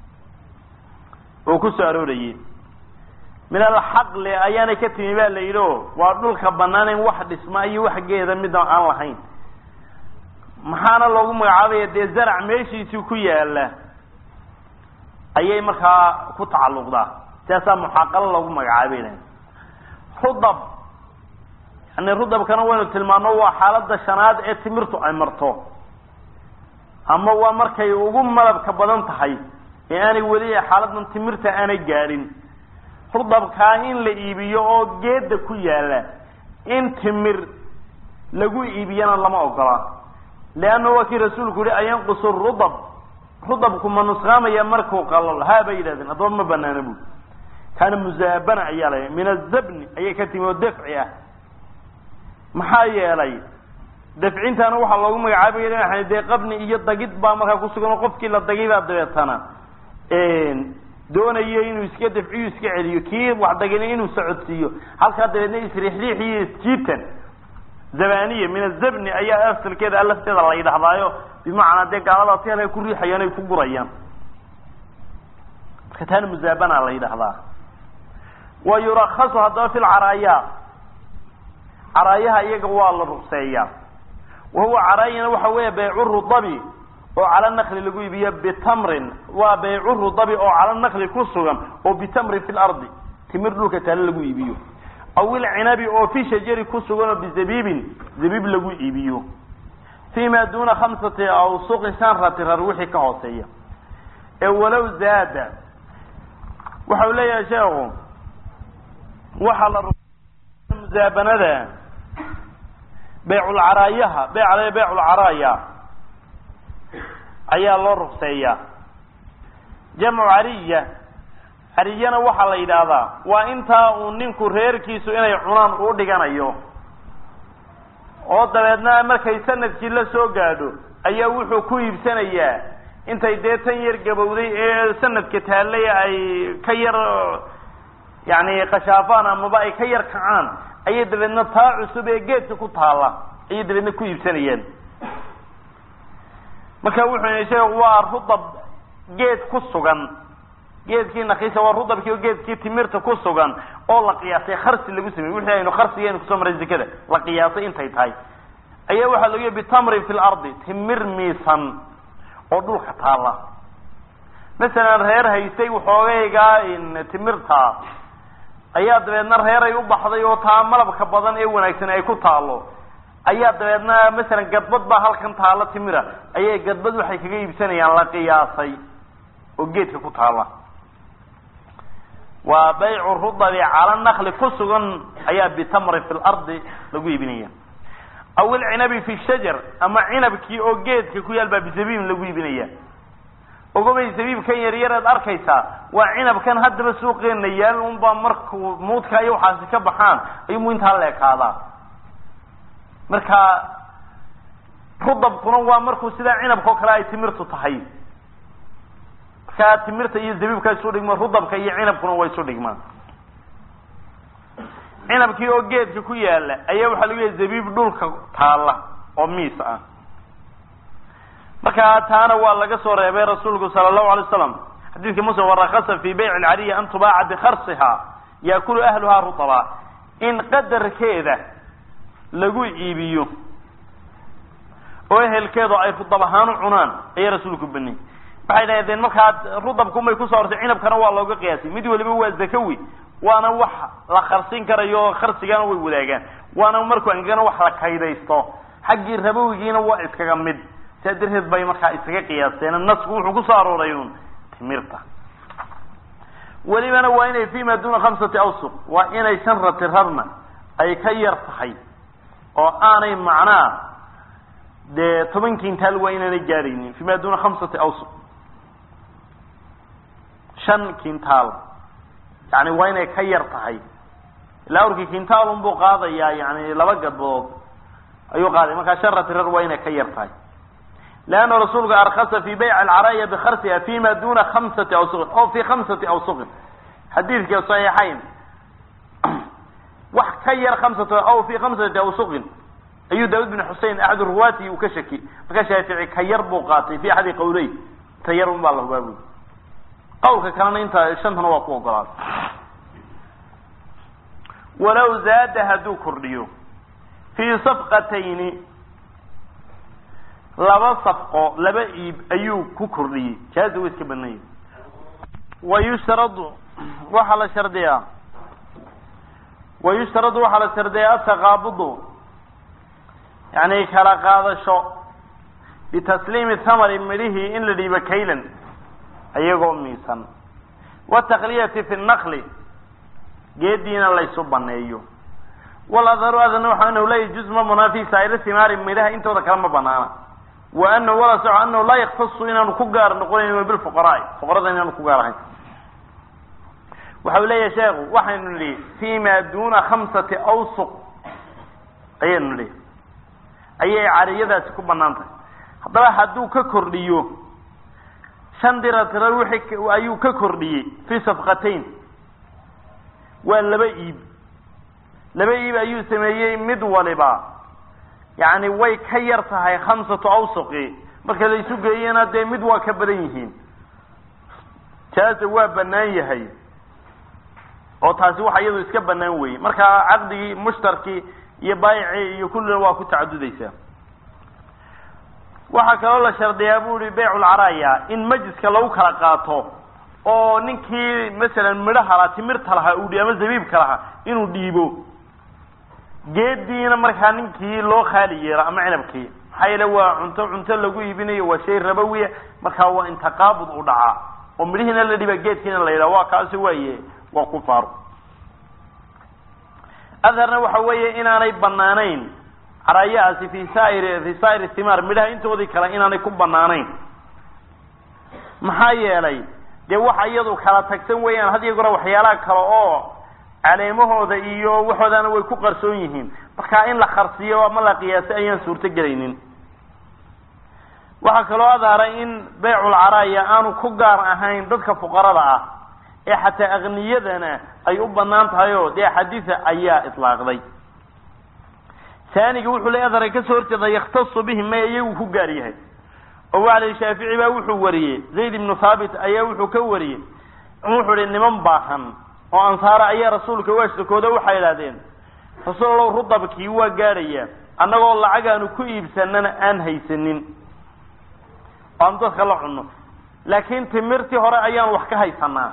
oo ku soo aroorayay min al-haql ayana ka timi baa la yiro waa dhulka banaan wax dhisma iyo wax geeda mid aan lahayn maxaana loogu magacaabay zarac meeshiisu ku yaala ayay markaa ku tacalluqdaa taasa muhaqal loogu magacaabay rudab rudab kana waynu tilmaano waa xaaladda shanaad ee timirtu ay marto ama waa markay ugu malabka badan tahay ee aanay wali xaaladdan timirta aanay gaarin rudabka in la iibiyo oo geeda ku yaala in timir lagu iibiyana lama ogola laana waa kii rasuulku yiri ayaan qusur rudabku ma nusqaamaya markuu qalal haaba yiraahdan adoon ma banaana buu kana muzaabana ayaa leh min az-zabn ayay ka timi oo dafci ah maxaa yeelay dafcintaana waxa loogu magacaabay inay qabni iyo dagid baa markaa ku sugan qofkii la dagay baa dabeetana doonayo inuu iska dafciyo iska celiyo kii wax dagay inuu socodsiyo halka dabeedna isriixriix iyo isjiitan zabaniye min az-zabn ayaa asalkeeda lafteeda la yidhaahdaayo bimacnaa gaalada tii ku riixayaan ay ku gurayaan marka tan muzaabana la yidhaahdaa wa yurakhasu hadda fil araaya arayaha iyaga waa la ruqseeyaa wahuwa arayana waxa weeye bay'u rudabi oo ala naqli lagu iibiyo bitamrin waa bay'u rudabi oo ala naqli ku sugan oo bitamri fil ardi timir dhulka taal lagu iibiyo aw al-inabi oo fi shajari ku sugan oo bizabibin zabib lagu iibiyo فيما دون 5 أو سوق سنرة الروحي كهوسية ولو زاد وحولي يا شيخ وحل المزابنة ذا بيع العرايها بيع العرايا أي الله رخصية جمع عرية cariyana waxaa la yidhaahdaa waa intaa uu ninku reerkiisu inay cunaan u dhiganayo oo dabeedna markay sanadkii la soo gaadho ayaa wuxuu ku iibsanayaa intay dee tan yar gabowday ee sanadka taallay ay ka yar yani qashaafaan amaba ay ka yar kacaan ayay dabeedna taa cusub ee geedka ku taala ayay dabeedna ku iibsanayaan. marka wuxuu sheegay waa rudab geed ku sugan, geedkii naqiisa waa rudabkii geedkii timirta ku sugan oo la qiyaasay kharsi lagu sameeyay wixii aynu kharsigeena ku soo maray zakada la qiyaasay intay tahay ayaa waxa lagu yeebi tamri fil ardi timir miisan oo dhulka taala. مثلا reer haystay waxoogayga in timirta ayaa dabeedna reer ay u baxday oo taa malabka badan ee wanaagsan ay ku taalo ayaa dabeedna مثلا gadbad ba halkan taala timira ayay gadbad waxay kaga iibsanayaan la qiyaasay oo geedka ku taala. wa bay'u rudabi ala an-nakhl kusugan ayaa bitamri fil ardi lagu iibinaya aw al-inabi fi shajar ama inabki oo geedka ku yaalba bisabiib lagu iibinaya. ogobay sabiib kan yar yar aad arkaysa waa inabkan hadaba suuqeena yaal un ba markuu muudka ay waxa ka baxaan ay muinta leekaada. marka rudabkuna waa markuu sida inabko kale ay timirtu tahay ka timirta iyo zabiibka soo dhigma rudabka iyo inabkuna way soo dhigmaan. inabkii oo geedka ku yaala ayaa waxa lagu yeeray zabiib dhulka taala oo miis ah. marka taana waa laga soo reebay rasuulku sallallahu alayhi wasallam xadiiska Musa warqasa fi bay' al-ariya an tuba'a bi kharsiha yakulu ahluha rutaba in qadarkeeda lagu iibiyo oo ehelkeedu ay rudab ahaan cunaan ay rasuulku bani waxay leedahay marka rudabku may ku soo hortay inabkana waa looga qiyaasay mid waliba waa zakawi waana wax la kharsin karayo kharsigana way wadaagaan waana markuu angana wax la kaydaysto xaqii rabawigiina waa iskaga mid sadirheed bay marka isaga qiyaasteen nasku wuxuu ku soo aroorayn timirta walibana waa inay fiima duna 5 awsuq waa inay shanrati rabna ay ka yar tahay oo aanay macnaa de 10 kintaal waa inay gaaraynin fiima duna 5 awsuq 5 kintaal yani waa inay ka yar tahay ilaa urki kintaal un buu qaadaya yani laba gadbood ayuu qaaday marka shanrati rab waa inay ka yar tahay. لأن رسولك أرخص في بيع العراية بخرسها فيما دون 5 أوسق أو في 5 أوسق حديث في الصحيحين وحكير 5 أو في 5 أوسق أي داود بن حسين أحد الرواة وكشكي فكشافعي كير بوقاتي في أحد قولي تير من الله بابه قولك كان أنت شنطنا وقوة قرار ولو زاد هدو كرديو في صفقتين laba safqo laba iib ayuu ku kordhiyay jaadu iska banay wayushradu waxa la shardiyaa taqaabudu yani kala qaadasho bitasliimi thamari milihi in la dhiibo kaylan ayagoo miisan wa taqliyati fi an-naqli geediina la isu baneeyo wala daru adana waxa inuu leeyahay juzma munafisa ila thimari miliha intooda kala ma banaana وأنه ولا سعى أنه لا يختص إنه نكجار نقول بالفقراء فقراء إنه نكجار وحول يا شيخ وحن لي فيما دون 5 أوسق أين لي أي عرية ذات كبنانته هذا حدو ككرديو شندرة تروحك وأيو ككردي في صفقتين واللبيب أيو سميه مدولبا يعني way ka yar tahay 5 awsuqi marka la isu geeyana de mid waa ka badan yihiin taas waa banaan yahay oo taasi waxa iyadu iska banaan weey marka aqdigi mushtarki iyo bay'i iyo kullu waa ku tacadudaysa. waxa kale la shardiyaa buuri bay'ul araya in majliska lagu kala qaato oo ninkii mesela midhaha la timirta laha uu dhiyama zabiibka laha inuu dhiibo geediina marka ninkii loo khaaliyeero ama cinabkii hayla waa cunto lagu iibinayo waa shay rabawiya marka waa intaqaabud u dhaca oo midhina la dhiba geedkiina la yiraahdo waa kaasi waaye waa ku faar adarna waxa weeye inaanay banaanayn arayaasi fi saa'ir thimar midhaha intoodii kale inaanay ku banaanayn maxaa yeelay dee waxa iyadu kala tagsan weeyaan had iyo goor waxyaalaha kale oo caleemahooda iyo waxoodana way ku qarsoon yihiin marka in la kharsiyo ama la qiyaasay ayaan suurto gelaynin waxa kaloo adaaray in bay'ul araya aanu ku gaar ahayn dadka fuqarada ah ee xataa aqniyadana ay u banaan tahay oo dee xadiisa ayaa itlaaqday ثاني wuxuu leeyahay ka soo horjeeda yakhtasu bihi ma iyagu ku gaar yahay oo wali Shaafici baa wuxuu wariyay Zayd ibn Thabit ayaa wuxuu ka wariyay wuxuu yiri niman baahan oo ansaar ayaa rasuulka waashkooda waxay yiraahdeen rasuulullah rudabkii waa gaaraya annagoo lacag aanu ku iibsanana aan haysanin aan dadka la cuno laakiin timirtii hore ayaan wax ka haysanaa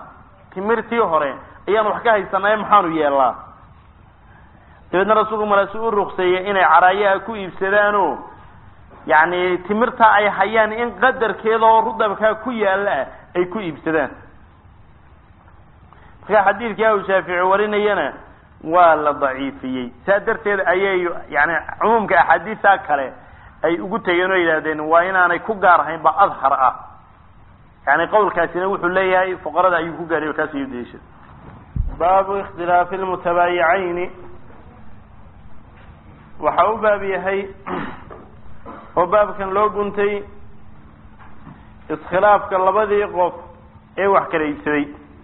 maxaanu yeelaa dadna rasuulku marasuu ruqseeyay inay caraaya ku iibsadaan yani timirta ay hayaan in qadarkeeda oo rudabka ku yaala ay ku iibsadaan marka xadiidka uu Shaafici warinayna waa la daciifiyay saadarteed ayay yani umumka xadiisa kale ay ugu tageen oo yiraahdeen waa inaanay ku gaar ahayn ba adhar ah yani qowlkaasina wuxuu leeyahay fuqarada ayuu ku gaariyo kaas iyo deesha baabu ikhtilaaf almutabayi'ayn waxa uu baab yahay oo baabkan loo guntay iskhilaafka labadii qof ee wax kala iibsaday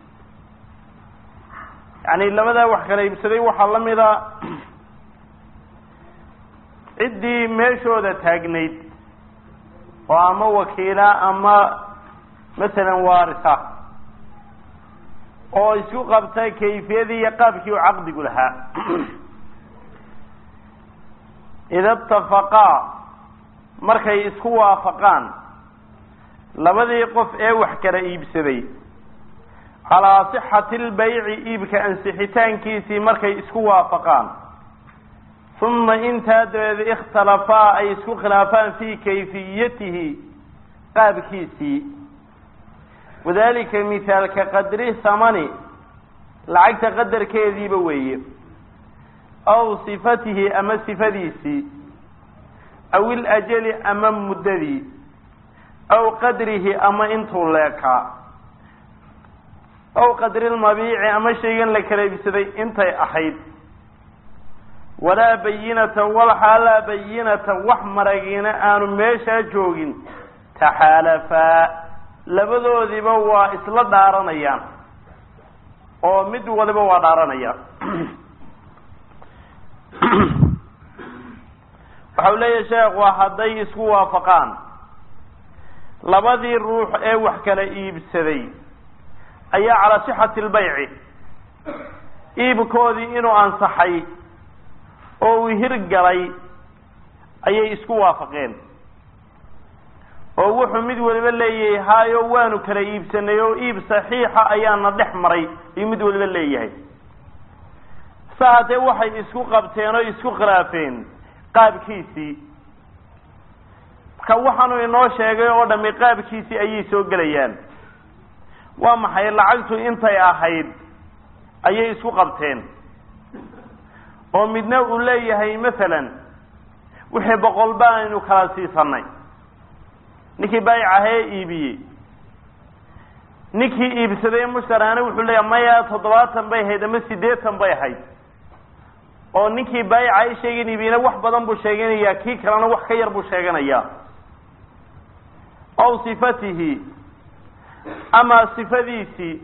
yani labada wax kala iibsaday waxa la mid ah cidii meeshooda taagnayd oo ama wakiila ama مثلا وارثة oo isku qabtay kayfiyadii iyo qaabkii uu aqdigu lahaa ida tafaqa markay isku waafaqaan labadii qof ee wax kala iibsaday ala sihhati albay'i iibka ansixitaankiisii markay isku waafaqaan thumma inta dawada ikhtalafa ay isku khilaafaan fi kayfiyatihi qaabkiisii وذلك مثال كقدر ثمن لعقت قدر كذي بويه أو صفته أما صفديسي أو الأجل أما مددي أو قدره أما انتو لك أو قدر المبيع أما شيئا لك لبسدي انتي أحيد ولا بينة ولا حالا بينة وحمرقين آن ميشا جوغين تحالفا labadoodiba waa isla dhaaranayaan oo mid waliba waa dhaaranaya waxa leeyahay sheekhu haday isku waafaqaan labadii ruux ee wax kala iibsaday ayaa ala sihhati albay'i iibkoodii inuu ansaxay oo hirgalay ayay isku waafaqeen oo wuxuu mid waliba leeyahay haayo waanu kala iibsanay oo iib saxiixa ayaana dhex maray iyo mid waliba leeyahay saade waxay isku qabteen oo isku khilaafeen qaabkiisii ka waxaanu inoo sheegay oo dhami qaabkiisii ayay soo galayaan waa maxay lacagtu intay ahayd ayay isku qabteen oo midna uu leeyahay midalan wixii 100 baan kala siisanay ninkii bai'ahay iibiye ninkii iibsaday mushtaraana wuxuu leeyahay maya 70 bay hayd ama 80 bay hayd oo ninkii bai'ay sheegin iibina wax badan buu sheeganaya kii kalena wax ka yar buu sheeganaya aw sifatihi ama sifadiisi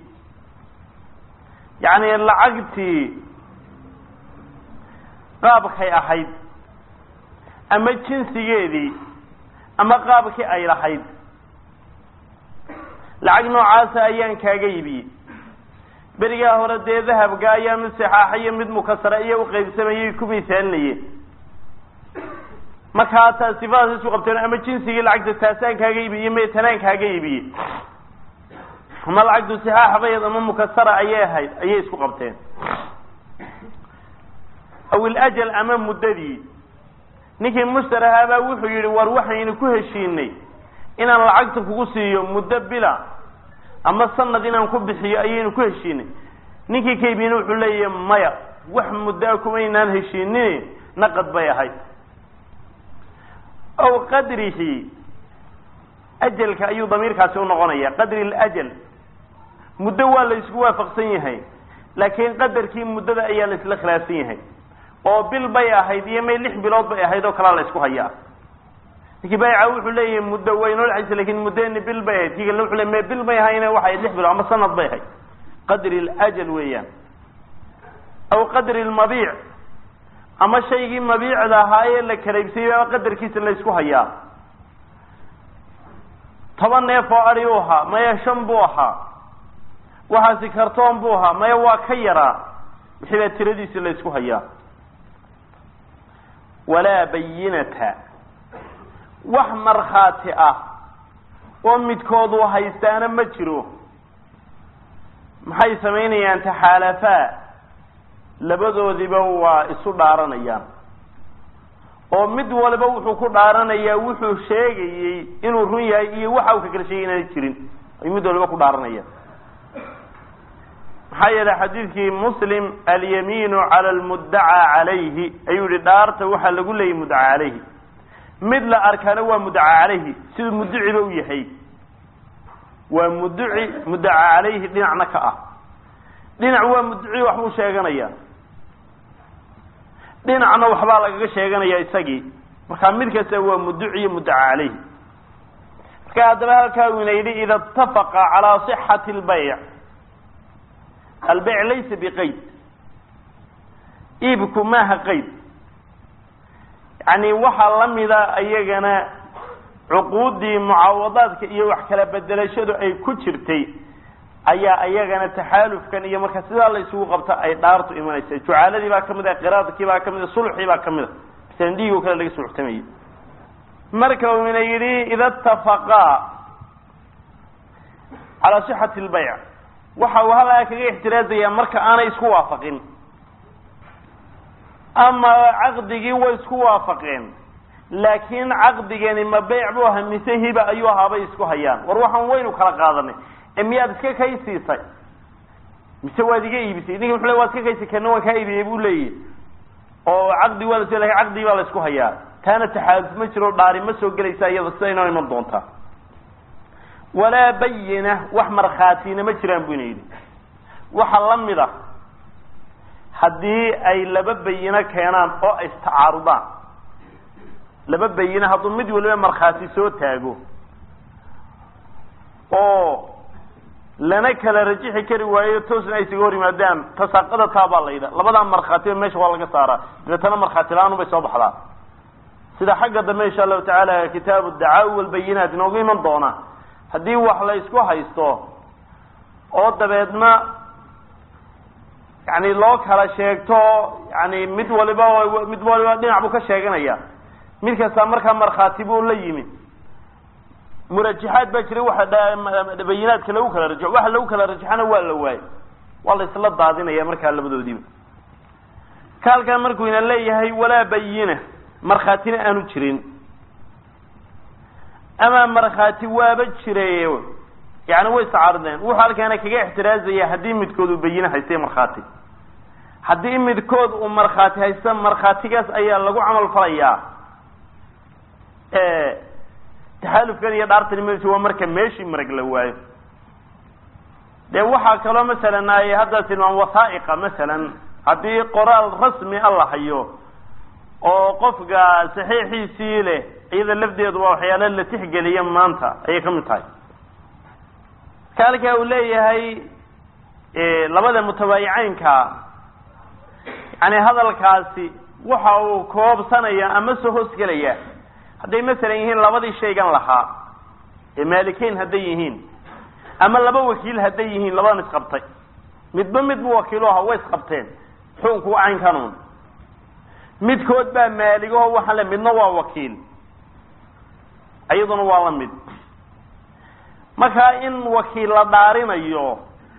yani lacagti qaabkay ahayd ama jinsigeedii ama qaabkii ay lahayd lacag noocaas ayaan kaaga iibiyay beriga hore de dahabga ayaa mid saxaaxiyo mid mukasara iyo u qaybsamayay ku miisaalinayay marka taasifaad isku qabteen ama jinsigii lacagta taasaan kaaga iibiyay ma tanaan kaaga iibiyay ama lacagtu saxaax bayad ama mukasara ayay isku qabteen aw al-ajal ama muddadii ninkii mushtaraha baa wuxuu yiri war waxaynu ku heshiinay inaan lacagta kugu siiyo muddo bila ama sanad inaan ku bixiyo ayaynu ku heshiinay ninkii kaybina wuxuu leeyahay maya wax muddo kuma inaan heshiinin naqad bay ahayd aw qadrihi ajalka ayuu damiirkaasi u noqonaya qadri al-ajal muddo waa la isku waafaqsan yahay laakiin qadarkii muddada ayaa la isla khilaafsan yahay oo bil bay ahayd iyo may 6 bilood bay ahayd oo kala la isku hayaa ninkii bayca wuxuu leeyahay muddo way noo dhaxaysa laakiin muddeeni bil bay ahayd kiga wuxuu leeyahay bil bay ahayna waxay 6 bilood ama sanad bay ahayd qadri al-ajal weeyaan aw qadri al-mabi' ama shaygii mabiicda ahaa ee la kaleebsiyay qadarkiisa la isku hayaa 10 neef oo ari oo ahaa maya 5 buu ahaa waxaasi kartoon buu ahaa maya waa ka yaraa wixii tiradiisa la isku hayaa wala bayinata wax markhaati ah oo midkoodu haystaana ma jiro maxay sameynayaan taxalafa labadoodiba waa isu dhaaranayaan oo mid walba wuxuu ku dhaaranayaa wuxuu sheegayay inuu run yahay iyo waxa uu ka kala sheegay inaan jirin ay mid walba ku dhaaranayaan maxaa yeelay xadiidkii muslim al-yamiinu cala al-muddaca calayhi ayuu yidhi dhaarta waxaa lagu leeyay muddaca calayhi mid la arkana waa muddaca calayhi siduu mudduciba u yahay waa muddaca calayhi dhinacna ka ah dhinac waa mudduci waxbuu sheeganayaa dhinacna waxbaa lagaga sheeganayaa isagii markaa mid kasta waa mudduci iyo muddaca calayhi marka haddaba halkaa uu ina yidhi ida ittafaqa calaa sixati albayc البيع ليس بقيد إيبكو ماها قيد يعني وحا لمدا أيغانا عقودي معاوضات إيا وحكلا بدلشدو أي كتشرتي أيغانا تحالف كان إيا مركز سيدا الله يسوق قبطا أي دارتو إيمانيسا جعالة با كمدا قراضكي با كمدا صلحي با كمدا سنديقو كلا لغي صلح تميي مركو من يري إذا اتفقا على صحة البيع waxa uu halka kaga ixtiraazaya marka aanay isku waafaqin ama aqdigii way isku waafaqeen laakiin aqdigani ma bayc buu hamise hiba ayuu ahaabay isku hayaan war waxaan weynu kala qaadanay miyaad iska kaysiisay mise waad iga iibisay idinka wuxuu leeyahay waad iska kaysay kana waan ka iibiyay buu leeyahay oo aqdi wada soo leeyahay aqdi baa la isku hayaa taana taxaaluf ma jiro dhaari ma soo galaysa iyada sidayna iman doontaa ولا بينه وحمر خاتينه ما jiraan buu inaydi waxa lamida hadii ay laba bayina keenaan oo istaarudaan laba bayina haduu mid waliba markhaati soo taago oo lana kala rajixi kari waayo toosna ay sigoor yimaadaan tasaqada taaba leeyda labada markhaati meesha waa laga saaraa dadana markhaati laanu bay soo baxdaa sida xagga dambe insha Allah ta'ala kitaab ad-da'aa wal bayinat inoo iman doona haddii wax la isku haysto oo dabeedna yani loo kala sheegto yani mid waliba dhinac buu ka sheeganaya mid kasta markaa markhaati buu la yimi murajaxaad baa jiray waxa bayinaadka lagu kala rajaxo waxa lagu kala rajaxana waa la waayay waa la isla daadinaya markaa labadoodiiba kaalkan markuu ina leeyahay walaa bayina markhaatina aanu jirin ama markhaati waaba jireeyo yani way saarden wuxuu halkaana kaga ixtiraazaya hadii midkood uu bayina haystay markhaati hadii midkood uu markhaati haysta markhaatigaas ayaa lagu amal falayaa taxalufkan iyo dhaartan meesha waa marka meeshii marag la waayo de waxa kale mesela ay hadda tilmaan wasaa'iqa mesela hadii qoraal rasmi Allah hayo oo qofka saxiixiisii leh iyada lafdeedu waa waxyaalo la tixgeliyo maanta ay ka mid tahay kaalka uu leeyahay labada mutabayicaynka yani hadalkaasi waxa uu koobsanaya ama soo hoos galaya haday mesela yihiin labadii shaygan lahaa maalikiin haday yihiin ama laba wakiil haday yihiin labada isqabtay midba midba wakiilo ah way isqabteen xukunku aan kanuun midkood baa maaligo waxa la midna waa wakiil ayaduna waa la mid marka in wakiil la dhaarinayo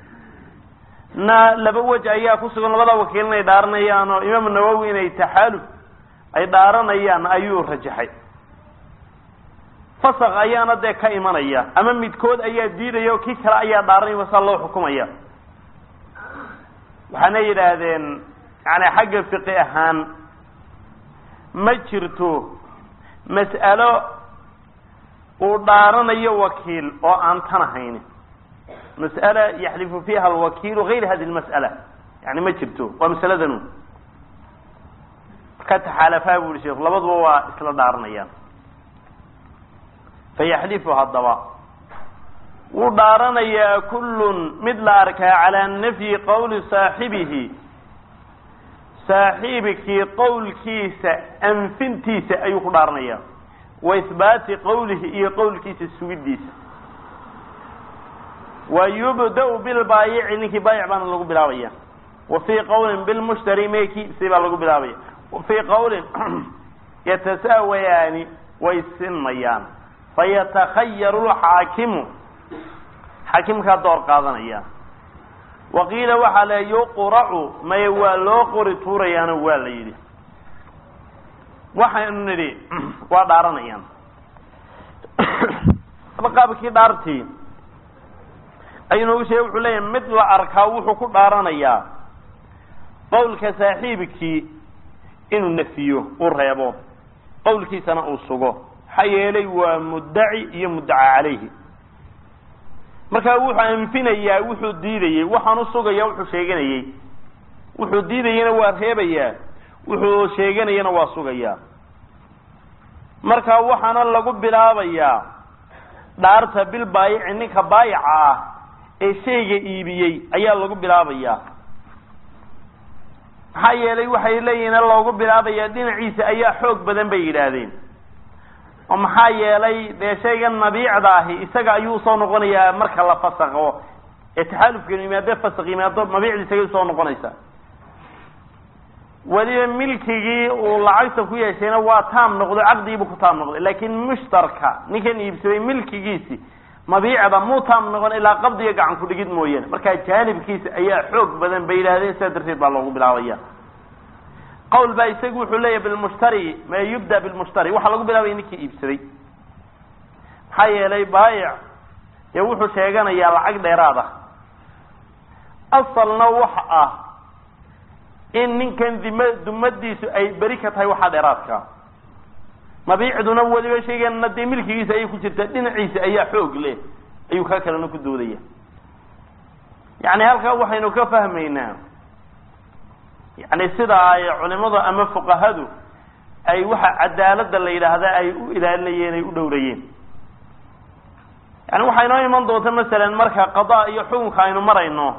na laba wajh ayaa ku sugan labada wakiilna ay dhaaranayaan oo Imaam Nawawi inay taxaaluf ay dhaaranayaan ayuu rajaxay fasaq ayaana de ka imanaya ama midkood ayaa diidayo ki kale ayaa dhaaranay wasa loo xukumaya waxaana yiraahdeen yani xagga fiqi ahaan ma jirto mas'alo uu dhaaranayo wakiil oo aan tan ahayn مسألة يحلف فيها الوكيل غير هذه المسألة يعني ما جبته ومسألة ذنو كتحالفها أبو الشيخ لبض هو إسلا دارنيا فيحلفها الضواء ودارنيا كل مثل أركها على النفي قول صاحبه صاحبك قول كيس أنفنتيس أيوك دارنيا وإثبات قوله إيه قول كيس السويديس ويبدأ بالبايع إنك بايع بان الله بلاوية وفي قول بالمشتري ميكي سيبا الله بلاوية وفي قول يتساويان ويسميان فيتخير الحاكم حاكم كدور قادنيا وقيل وحلا يقرع ما يوالو قرطوريان واليدي waxaan niri waa dhaaranayaan qaabkii dhaartii ayuu sheegay wuxuu leeyahay mid la arkaa wuxuu ku dhaaranayaa qowlka saaxiibkii inuu nafiyo oo reebo qowlkiisana uu sugo xayeelay waa muddaci iyo muddaca calayhi marka wuxuu anfinayaa wuxuu diidayay waxaan u sugayaa wuxuu sheeganayay wuxuu diidayna waa reebayaa wuxuu sheeganayna waa sugayaa marka waxaana lagu bilaabayaa dhaarta bil baayic ninka baayica ah ee shayga iibiyay ayaa lagu bilaabayaa maxaa yeelay waxay leeyihiin loogu bilaabayaa dhinaciisa ayaa xoog badan bay yiraahdeen oo maxaa yeelay shaygan nabiicda ah isaga ayuu soo noqonayaa marka la fasaqo ee taxalufka yimaado fasqiimaado nabiicdiisa ayuu soo noqonaysaa waliba milkigii uu lacagta ku yeeshayna waa taam noqdo aqdiibu ku taam noqdo laakiin mushtarka ninkan iibsaday milkigiisi mabiicada muu taam noqon ilaa qabdiga gacan ku dhigid mooyeen marka jaanibkiisa ayaa xoog badan bay yiraahdeen sida darteed baa loogu bilaabaya qowl baa isagu wuxuu leeyahay bil mushtari ma yubda bil mushtari waxa lagu bilaabay ninkii iibsaday maxaa yeelay baayic ee wuxuu sheeganayaa lacag dheeraad ah asalna waxa ah in ninkan dumadiisu ay bari ka tahay waxa dheeraadka mabiicduna waliba sheegan nadii milkigiisa ay ku jirta dhinaciisa ayaa xoog leh ayuu ka kalena ku doodaya yani halka waxaynu ka fahmaynaa yani sida ay culimadu ama fuqahadu ay waxa cadaalada la yiraahdo ay u ilaalinayeen ay u dhowrayeen yani waxaynu iman doontaa midalan marka qadaa iyo xukunka aynu marayno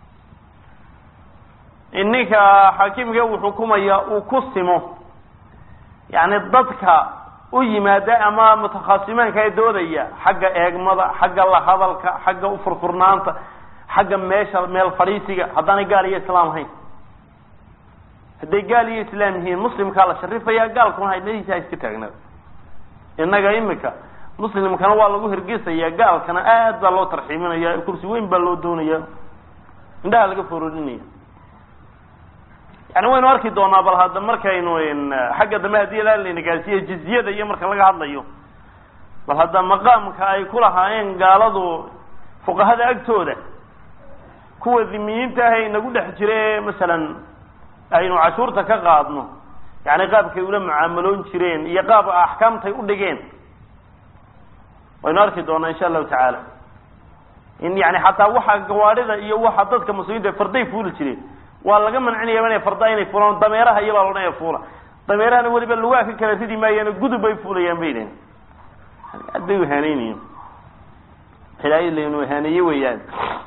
innika xakiimka uu xukumaya uu ku simo yani dadka u yimaada ama mutakhasimanka ay doodaya xagga eegmada xagga la hadalka xagga u furfurnaanta xagga meel fariisiga hadana gaal iyo islaam ahayn haday gaal iyo islaam yihiin muslimka la sharifaya gaalku waxay leeyihiin iska taagnaad inaga imika muslimkana waa lagu hirgisaya gaalkana aad baa loo tarxiiminaya kursi weyn baa loo doonaya inda laga fururinaya يعني وين أركي دونا بل هذا مركينو إن حاجة دمها دي لا اللي نقاسية جزية دي مركا لقى هذا يوم بل هذا مقام كأي كلها إن قالوا فوق هذا أكتوده كوا ذميين تاهي نقول حجري مثلا أي عشورتك كقاضنه يعني قاب كيولا معاملون شرين يقاب أحكام تيقول لقين وين أركي دونا إن شاء الله تعالى إن يعني حتى واحد قوارضة إيه واحد ضدك مسؤولين فردي فول شرين waa laga mancinaya inay farda inay fulaan dameeraha iyo laalona fuula dameeraha waliba lugaa ka kala sidii maayeen gudub bay fuulayaan beeyeen aday wahanayeen xilay leeyno wahanayay weeyaan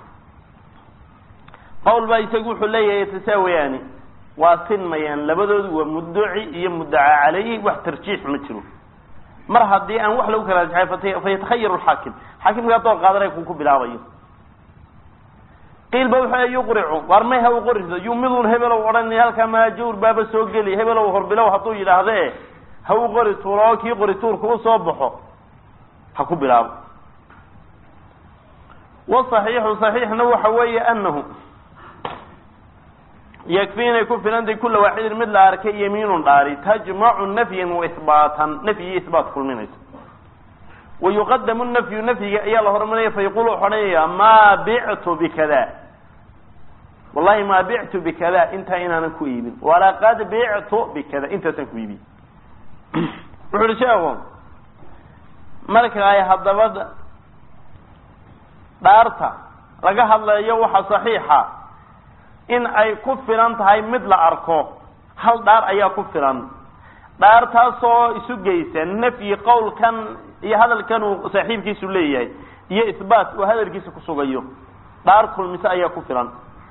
qawl bay isagu wuxuu leeyahay tasaawiyani waa sinmayaan labadoodu waa mudduci iyo muddaca calayhi wax tarjiix ma jiro mar hadii aan wax lagu kala jaayfatay fa yatakhayyaru al-hakim hakimka door qaadanay ku bilaabayo قيل بوحة يقرعوا وارميها وقرعوا يومدون هبلوا وراني هالك ما جور بابا سوقلي هبلوا وهربلوا هطوا إلى هذا هو قرعوا راكي قرعوا كل صبحوا حكوا بلاب والصحيح صحيح نوع حوية أنه يكفينا يكون في عندي كل واحد مثل أركي يمين داري تجمع النفي وإثباتا نفي إثبات كل من ويقدم النفي نفي يا الله رمني فيقولوا حنيا ما بعت بكذا والله ما بعت بكذا انت هنا نكويبين ولا قد بعت بكذا انت تكويبين وحرشاهم ملك آية هضبت دارتا laga hadlayo waxa saxiixa in ay ku filan tahay mid la arko hal dhaar ayaa ku filan dhaartaasoo isu geysa nafyi qowlkan iyo hadalkan uu saaxiibkiisu leeyahay iyo isbaat uu hadalkiisa ku sugayo dhaar kulmise ayaa ku filan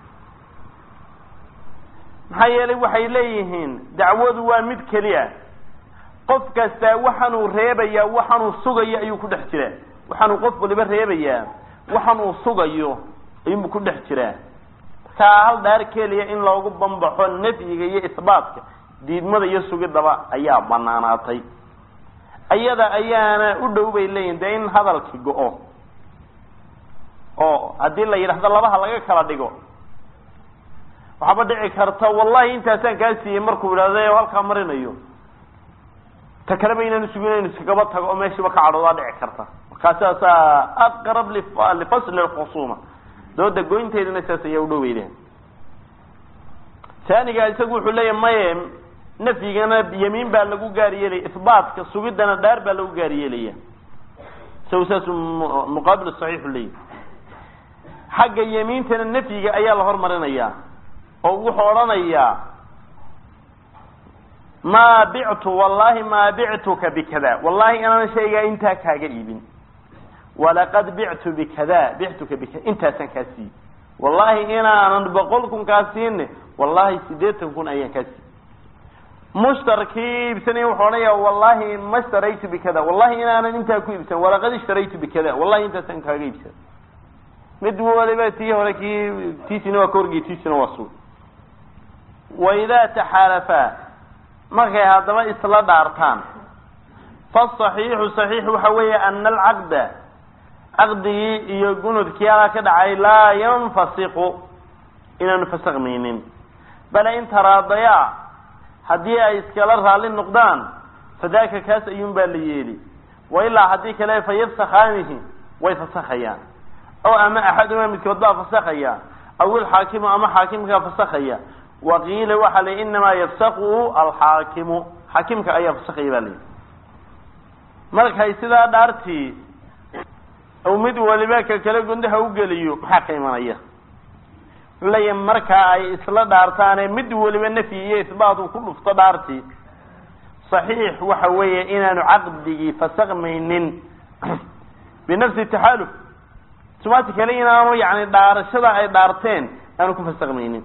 maxaa yeelay waxay leeyihiin dacwadu waa mid keliya qof kasta waxaanuu reebayaa waxaanuu sugayo ayuu ku dhex jiraa waxaanuu qof waliba reebayaa waxaanuu sugayo ayuu ku dhex jiraa markaa hal dhaar keliya in loogu bambaxo nafyiga iyo isbaatka diidmada iyo sugidaba ayaa banaanaatay ayada ayaana u dhow bay leeyihin dee in hadalki go-o oo haddii la yidhaahdo labaha laga kala dhigo waxaaba dhici karta wallahi intaasaan kaa siiyey markuu idhahdo halkaa marinayo ta kaleba inaan sugin inu iskagaba tago oo meeshiiba ka cadhoodaa dhici karta markaa sidaasaa aqrab lifasli lkhusuuma dooda goynteedana saas ayaa u dhow bay leeyihin taaniga isagu wuxuu leeyahay maye nafyigana yamiin baa lagu gaar yeelaya isbaatka sugidana dhaar baa lagu gaar yeelaya isagu saas muqaabil saxiixu leeyahy xagga yamiintana nafyiga ayaa la hormarinayaa oo wuxuu odhanayaa ma bictu wallahi ma bictuka bikada wallahi inaan shaygaa intaa kaaga iibin walaqad bictu bictuka bikada intaasaan kaa siiye wallahi inaanan 100 kun kaa siine wallahi 80 kun ayaan kaa siiye mushtarkii iibsanay wuxuu odhanayaa wallahi ma ishtaraytu bikada wallahi inaanan intaa ku iibsan walaqad ishtaraytu bikada wallahi intaasaan kaaga iibsan mid waliba tii hore kii tiisina waa korgii tiisina waa suuq وإذا تحالفا markay hadaba isla dhaartaan فالصحيح صحيح waxa weeye أن العقد عقدي iyo gunudkii ala ka dhacay la yanfasiqu inaan fasaqmeenin bal in taraadaya hadii ay iskala raali noqdaan fadaaka kaas ayuun baa la yeeli wa ilaa hadii kale fayafsakhanihi way fasakhayaan aw ama ahaduma midkood baa fasakhaya aw al-hakim ama hakimka fasakhaya وقيل وحل إنما يفسقه الحاكم حاكمك أي يفسق يبالي ملك هاي سيدا دارتي أو مدو ولباك كلا قندها وقليو حاكم أيه لا يمرك أي إسلا دارتاني مدو ولبا نفي إثبات وكل فتا دارتي صحيح وحوية إنا نعقده فسق منين بنفس التحالف سمعتك لينا يعني دار شدا أي دارتين أنا كن فسق منين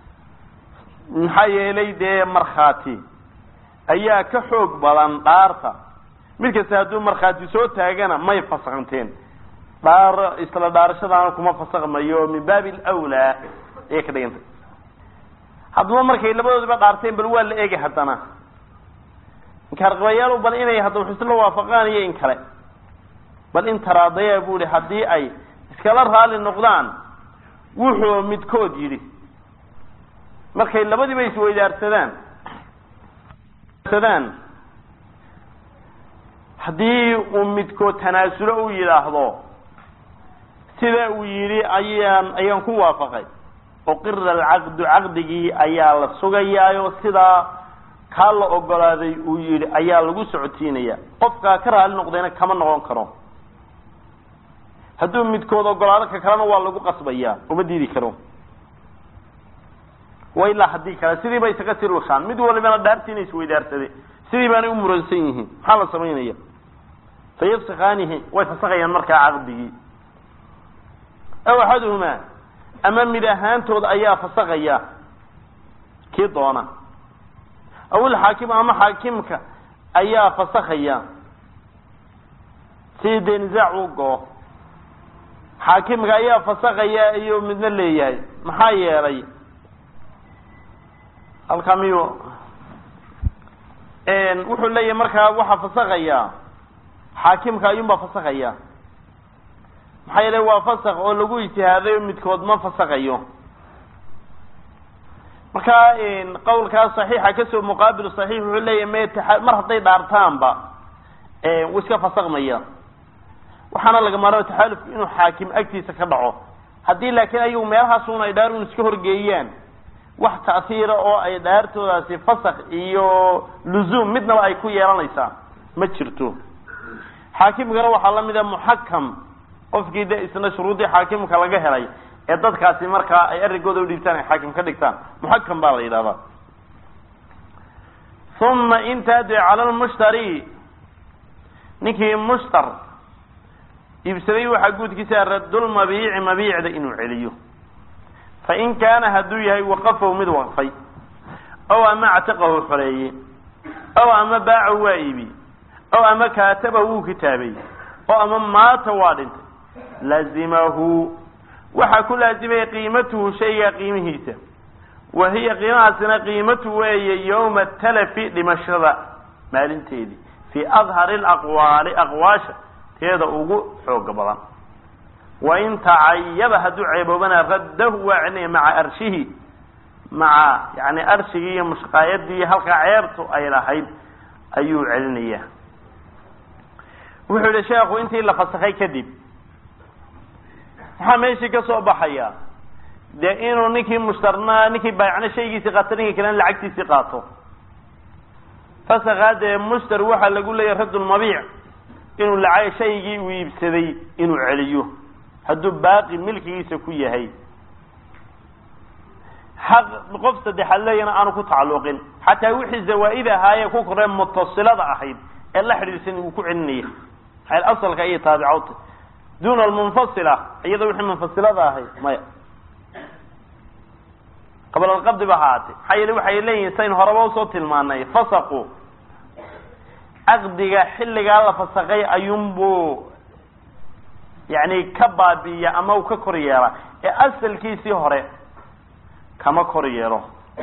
maxaa yeelay dee markhaati ayaa ka xoog badan dhaarta mid kasta hadduu markhaati soo taagana may fasaqanteen dhaar isla dhaarashadaana kuma fasaqmayo min baabi alawlaa ee ka dhigantay haddaba markay labadoodiba dhaarteen bal waa la eegi haddana inkaarqabayaal bal inay hadda wax isla waafaqaan iyo in kale bal in taraadaya buuli haddii ay iskala raali noqdaan wuxuu midkood yidhi markay labadiiba isweydaarsadaan haddii uu midkood tanaasulo uu yidhaahdo sida uu yidhi ayaan ku waafaqay uqira alcaqdu caqdigii ayaa la sugayaayo sidaa kaa la ogolaaday uu yidhi ayaa lagu socotiinaya qofkaa ka raali noqdayna kama noqon karo hadduu midkood ogolaado ka kalena waa lagu qasbayaa uma diidi karo وإلا حدي كلا سيدي باي سكسر وشان مد ولا بنا دارتين isweydaarsaday sidii baan u muransan yihiin maxaa la sameeynaya fayafsakhanihi way fasakhayan marka aqdigi aw ahaduhuma ama mid ahaantood ayaa fasakhaya kii doona aw al-hakim ama hakimka ayaa fasakhaya sidii nizacu go hakimka ayaa fasakhaya iyo midna leeyahay maxaa yeelay alkamiyo wuxuu leeyahay markaa waxa fasakhaya xaakimka ayuunbaa fasakhaya maxaa yeelay waa fasakh oo lagu ijtihaaday midkood ma fasakhayo markaa qowlkaas saxiixa kasoo muqaabil saxiix wuxuu leeyahay mar hadday dhaartaanba wuu iska fasakhmaya waxaana laga maarmaa taxaalufku inuu xaakim agtiisa ka dhaco haddii laakiin ayagu meelahaasuun ay dhaarun iska horgeeyaan wax ta'siira oo ay dhaartoodaasi fasakh iyo luzum midnaba ay ku yeelanaysaa ma jirto xaakimkana waxaa la mid ah muxakam qofkii de isna shuruudii xaakimka laga helay ee dadkaasi markaa ay arigooda u dhiibtaan ay xaakim ka dhigtaan muxakam baa la yidhahdaa. uma intaadi cala almushtari ninkii mushtar iibsaday waxaa guudkiisa raddulmabiici mabiicda inuu celiyo. fain kaana hadduu yahay waqafow mid waqfay aw ama actaqahu xoreeye aw ama baacahu waa iibi aw ama kaataba wuu kitaabay oo ama maata waa dhintay lazimahu waxaa ku laazimaya qiimatuhu shayga qiimihiisa wa hiya qiimahaasina qiimatu weeye yawma talafi dhimashada maalinteedii fi adhari alaqwaali aqwaasha teeda ugu xooga badan. wain tacayaba hadduu ceeboobana raddahu waa celinaya maca arshihi maca yani arshigii iyo mushqaayadii halkaa ceebtu ay lahayd ayuu celinaya. wuxuu yihi sheekhu intii la fasakhay kadib waxaa meeshii ka soo baxaya dee inuu ninkii mushtarna ninkii baayacna shaygiisii qaato ninkii kalena lacagtiisii qaato. fasakhaa dee mushtar waxaa lagu leeyahay raddulmabiic inuu lacag shaygii uu iibsaday inuu celiyo hadduu baaqi milkigiisa ku yahay. xaq qof saddexaad leeyana aanu ku tacalluqin xataa wixii zawaa-id ahaayee ku koree mutasilada ahayd ee la xidhiidhsan uu ku celinaya asalka iyo taabicawta duna almunfasila iyadoo wixii munfasilada ahayd maya qabla alqabdi ba haate maxaa yeele waxay leeyihin sayn horeba usoo tilmaanay fasaqu caqdiga xilligaa la fasaqay ayuunbuu yani ka baabi'iya ama uu ka kor yeela ee asalkiisii hore kama kor yeelo.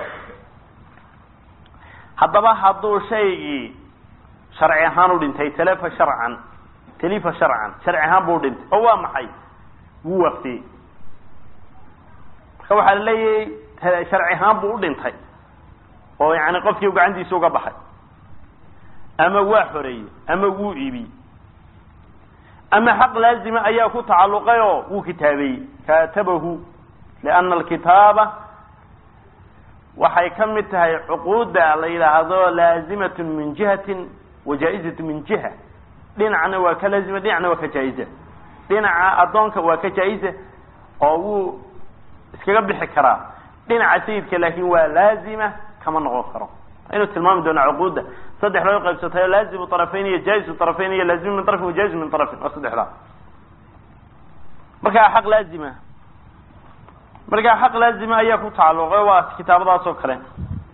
haddaba hadduu shaygii sharci ahaan u dhintay talifa sharcan sharci ahaan buu dhintay oo waa maxay wuu waftiyey marka waxaa laleeyahay sharci ahaan buu u dhintay oo yani qofkii gacantiisa uga baxay ama waa xoreeyey ama wuu iibiyey ama xaq laazima ayaa ku tacalluqay oo wuu kitaabeeyey kaatabahu liana alkitaaba waxay ka mid tahay cuquudda la yidhaahdo laazimatun min jihatin wa jaa-izatu min jiha. dhinacna waa ka laazima dhinacna waa ka jaa-iza. dhinaca addoonka waa ka jaa-iza oo wuu iskaga bixi karaa. dhinaca sayidka laakin waa laazima kama noqon karo. inuu tilmaami doona cuquudda saddex loo qaybsatayo laazimu طarafayn iyo jaa-izu طarafayn iyo laazimu min طarafin wa jaa-izu min طarafin waa saddexdaa. markaa xaq laazima ayaa ku tacalluqay waa kitaabadaas oo kale.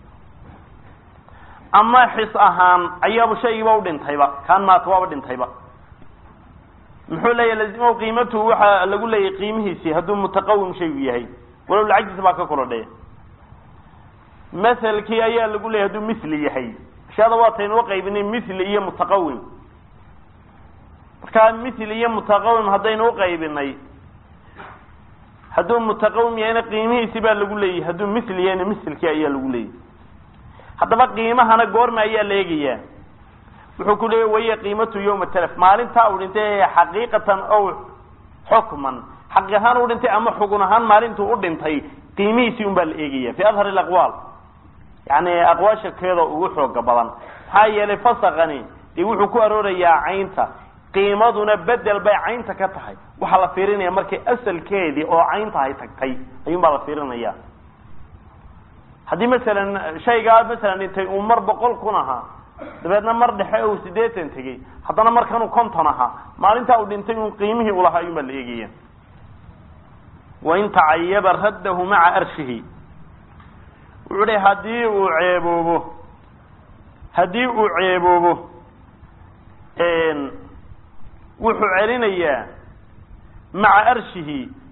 ama xis ahaan ayaaba shaygiiba u dhintayba kaan maata waaba dhintayba muxuu leeyahy laazima qiimatuhu waxaa lagu leeyahay qiimihiisii hadduu mutaqawim shaygu yahay walow lacagtiisa baa ka korodhaya. maselkii ayaa lagu leeyahy hadduu mithli yahay ashyaada waataynu uqaybinay mithli iyo mutaqawim. markaa mithli iyo mutaqawim haddaynu uqaybinay hadduu mutaqawim yahayna qiimihiisi baa lagu leeyahay hadduu mithli yahayna mithlkii ayaa lagu leeyahay. haddaba qiimahana goorma ayaa la eegayaa wuxuu ku leeyahy waya qiimatu yawma talaf maalintaa uu dhintay xaqiiqatan ow xukman xaqi ahaan u dhintay ama xugun ahaan maalintuu u dhintay qiimihiisii un baa la eegaya fi adhar alaqwaal yani aqwaasha keeda ugu xooga badan. maxaa yeelay fasaqani dee wuxuu ku aroorayaa caynta qiimaduna bedel bay caynta ka tahay. waxaa la fiirinaya markay asalkeedii oo caynta ay tagtay ayuun baa la fiirinaya. haddii masalan shaygaa masalan dhintay uu mar 100 kun ahaa dabeedna mar dhexe uu 80 tegey haddana markanuu 50 ahaa maalintaa uu dhintay uu qiimihii ulahaa ayuun baa la eegaya. wain tacayaba raddahu maca arshihi wuxuu hi haddii uu ceeboobo wuxuu celinayaa maca arshihi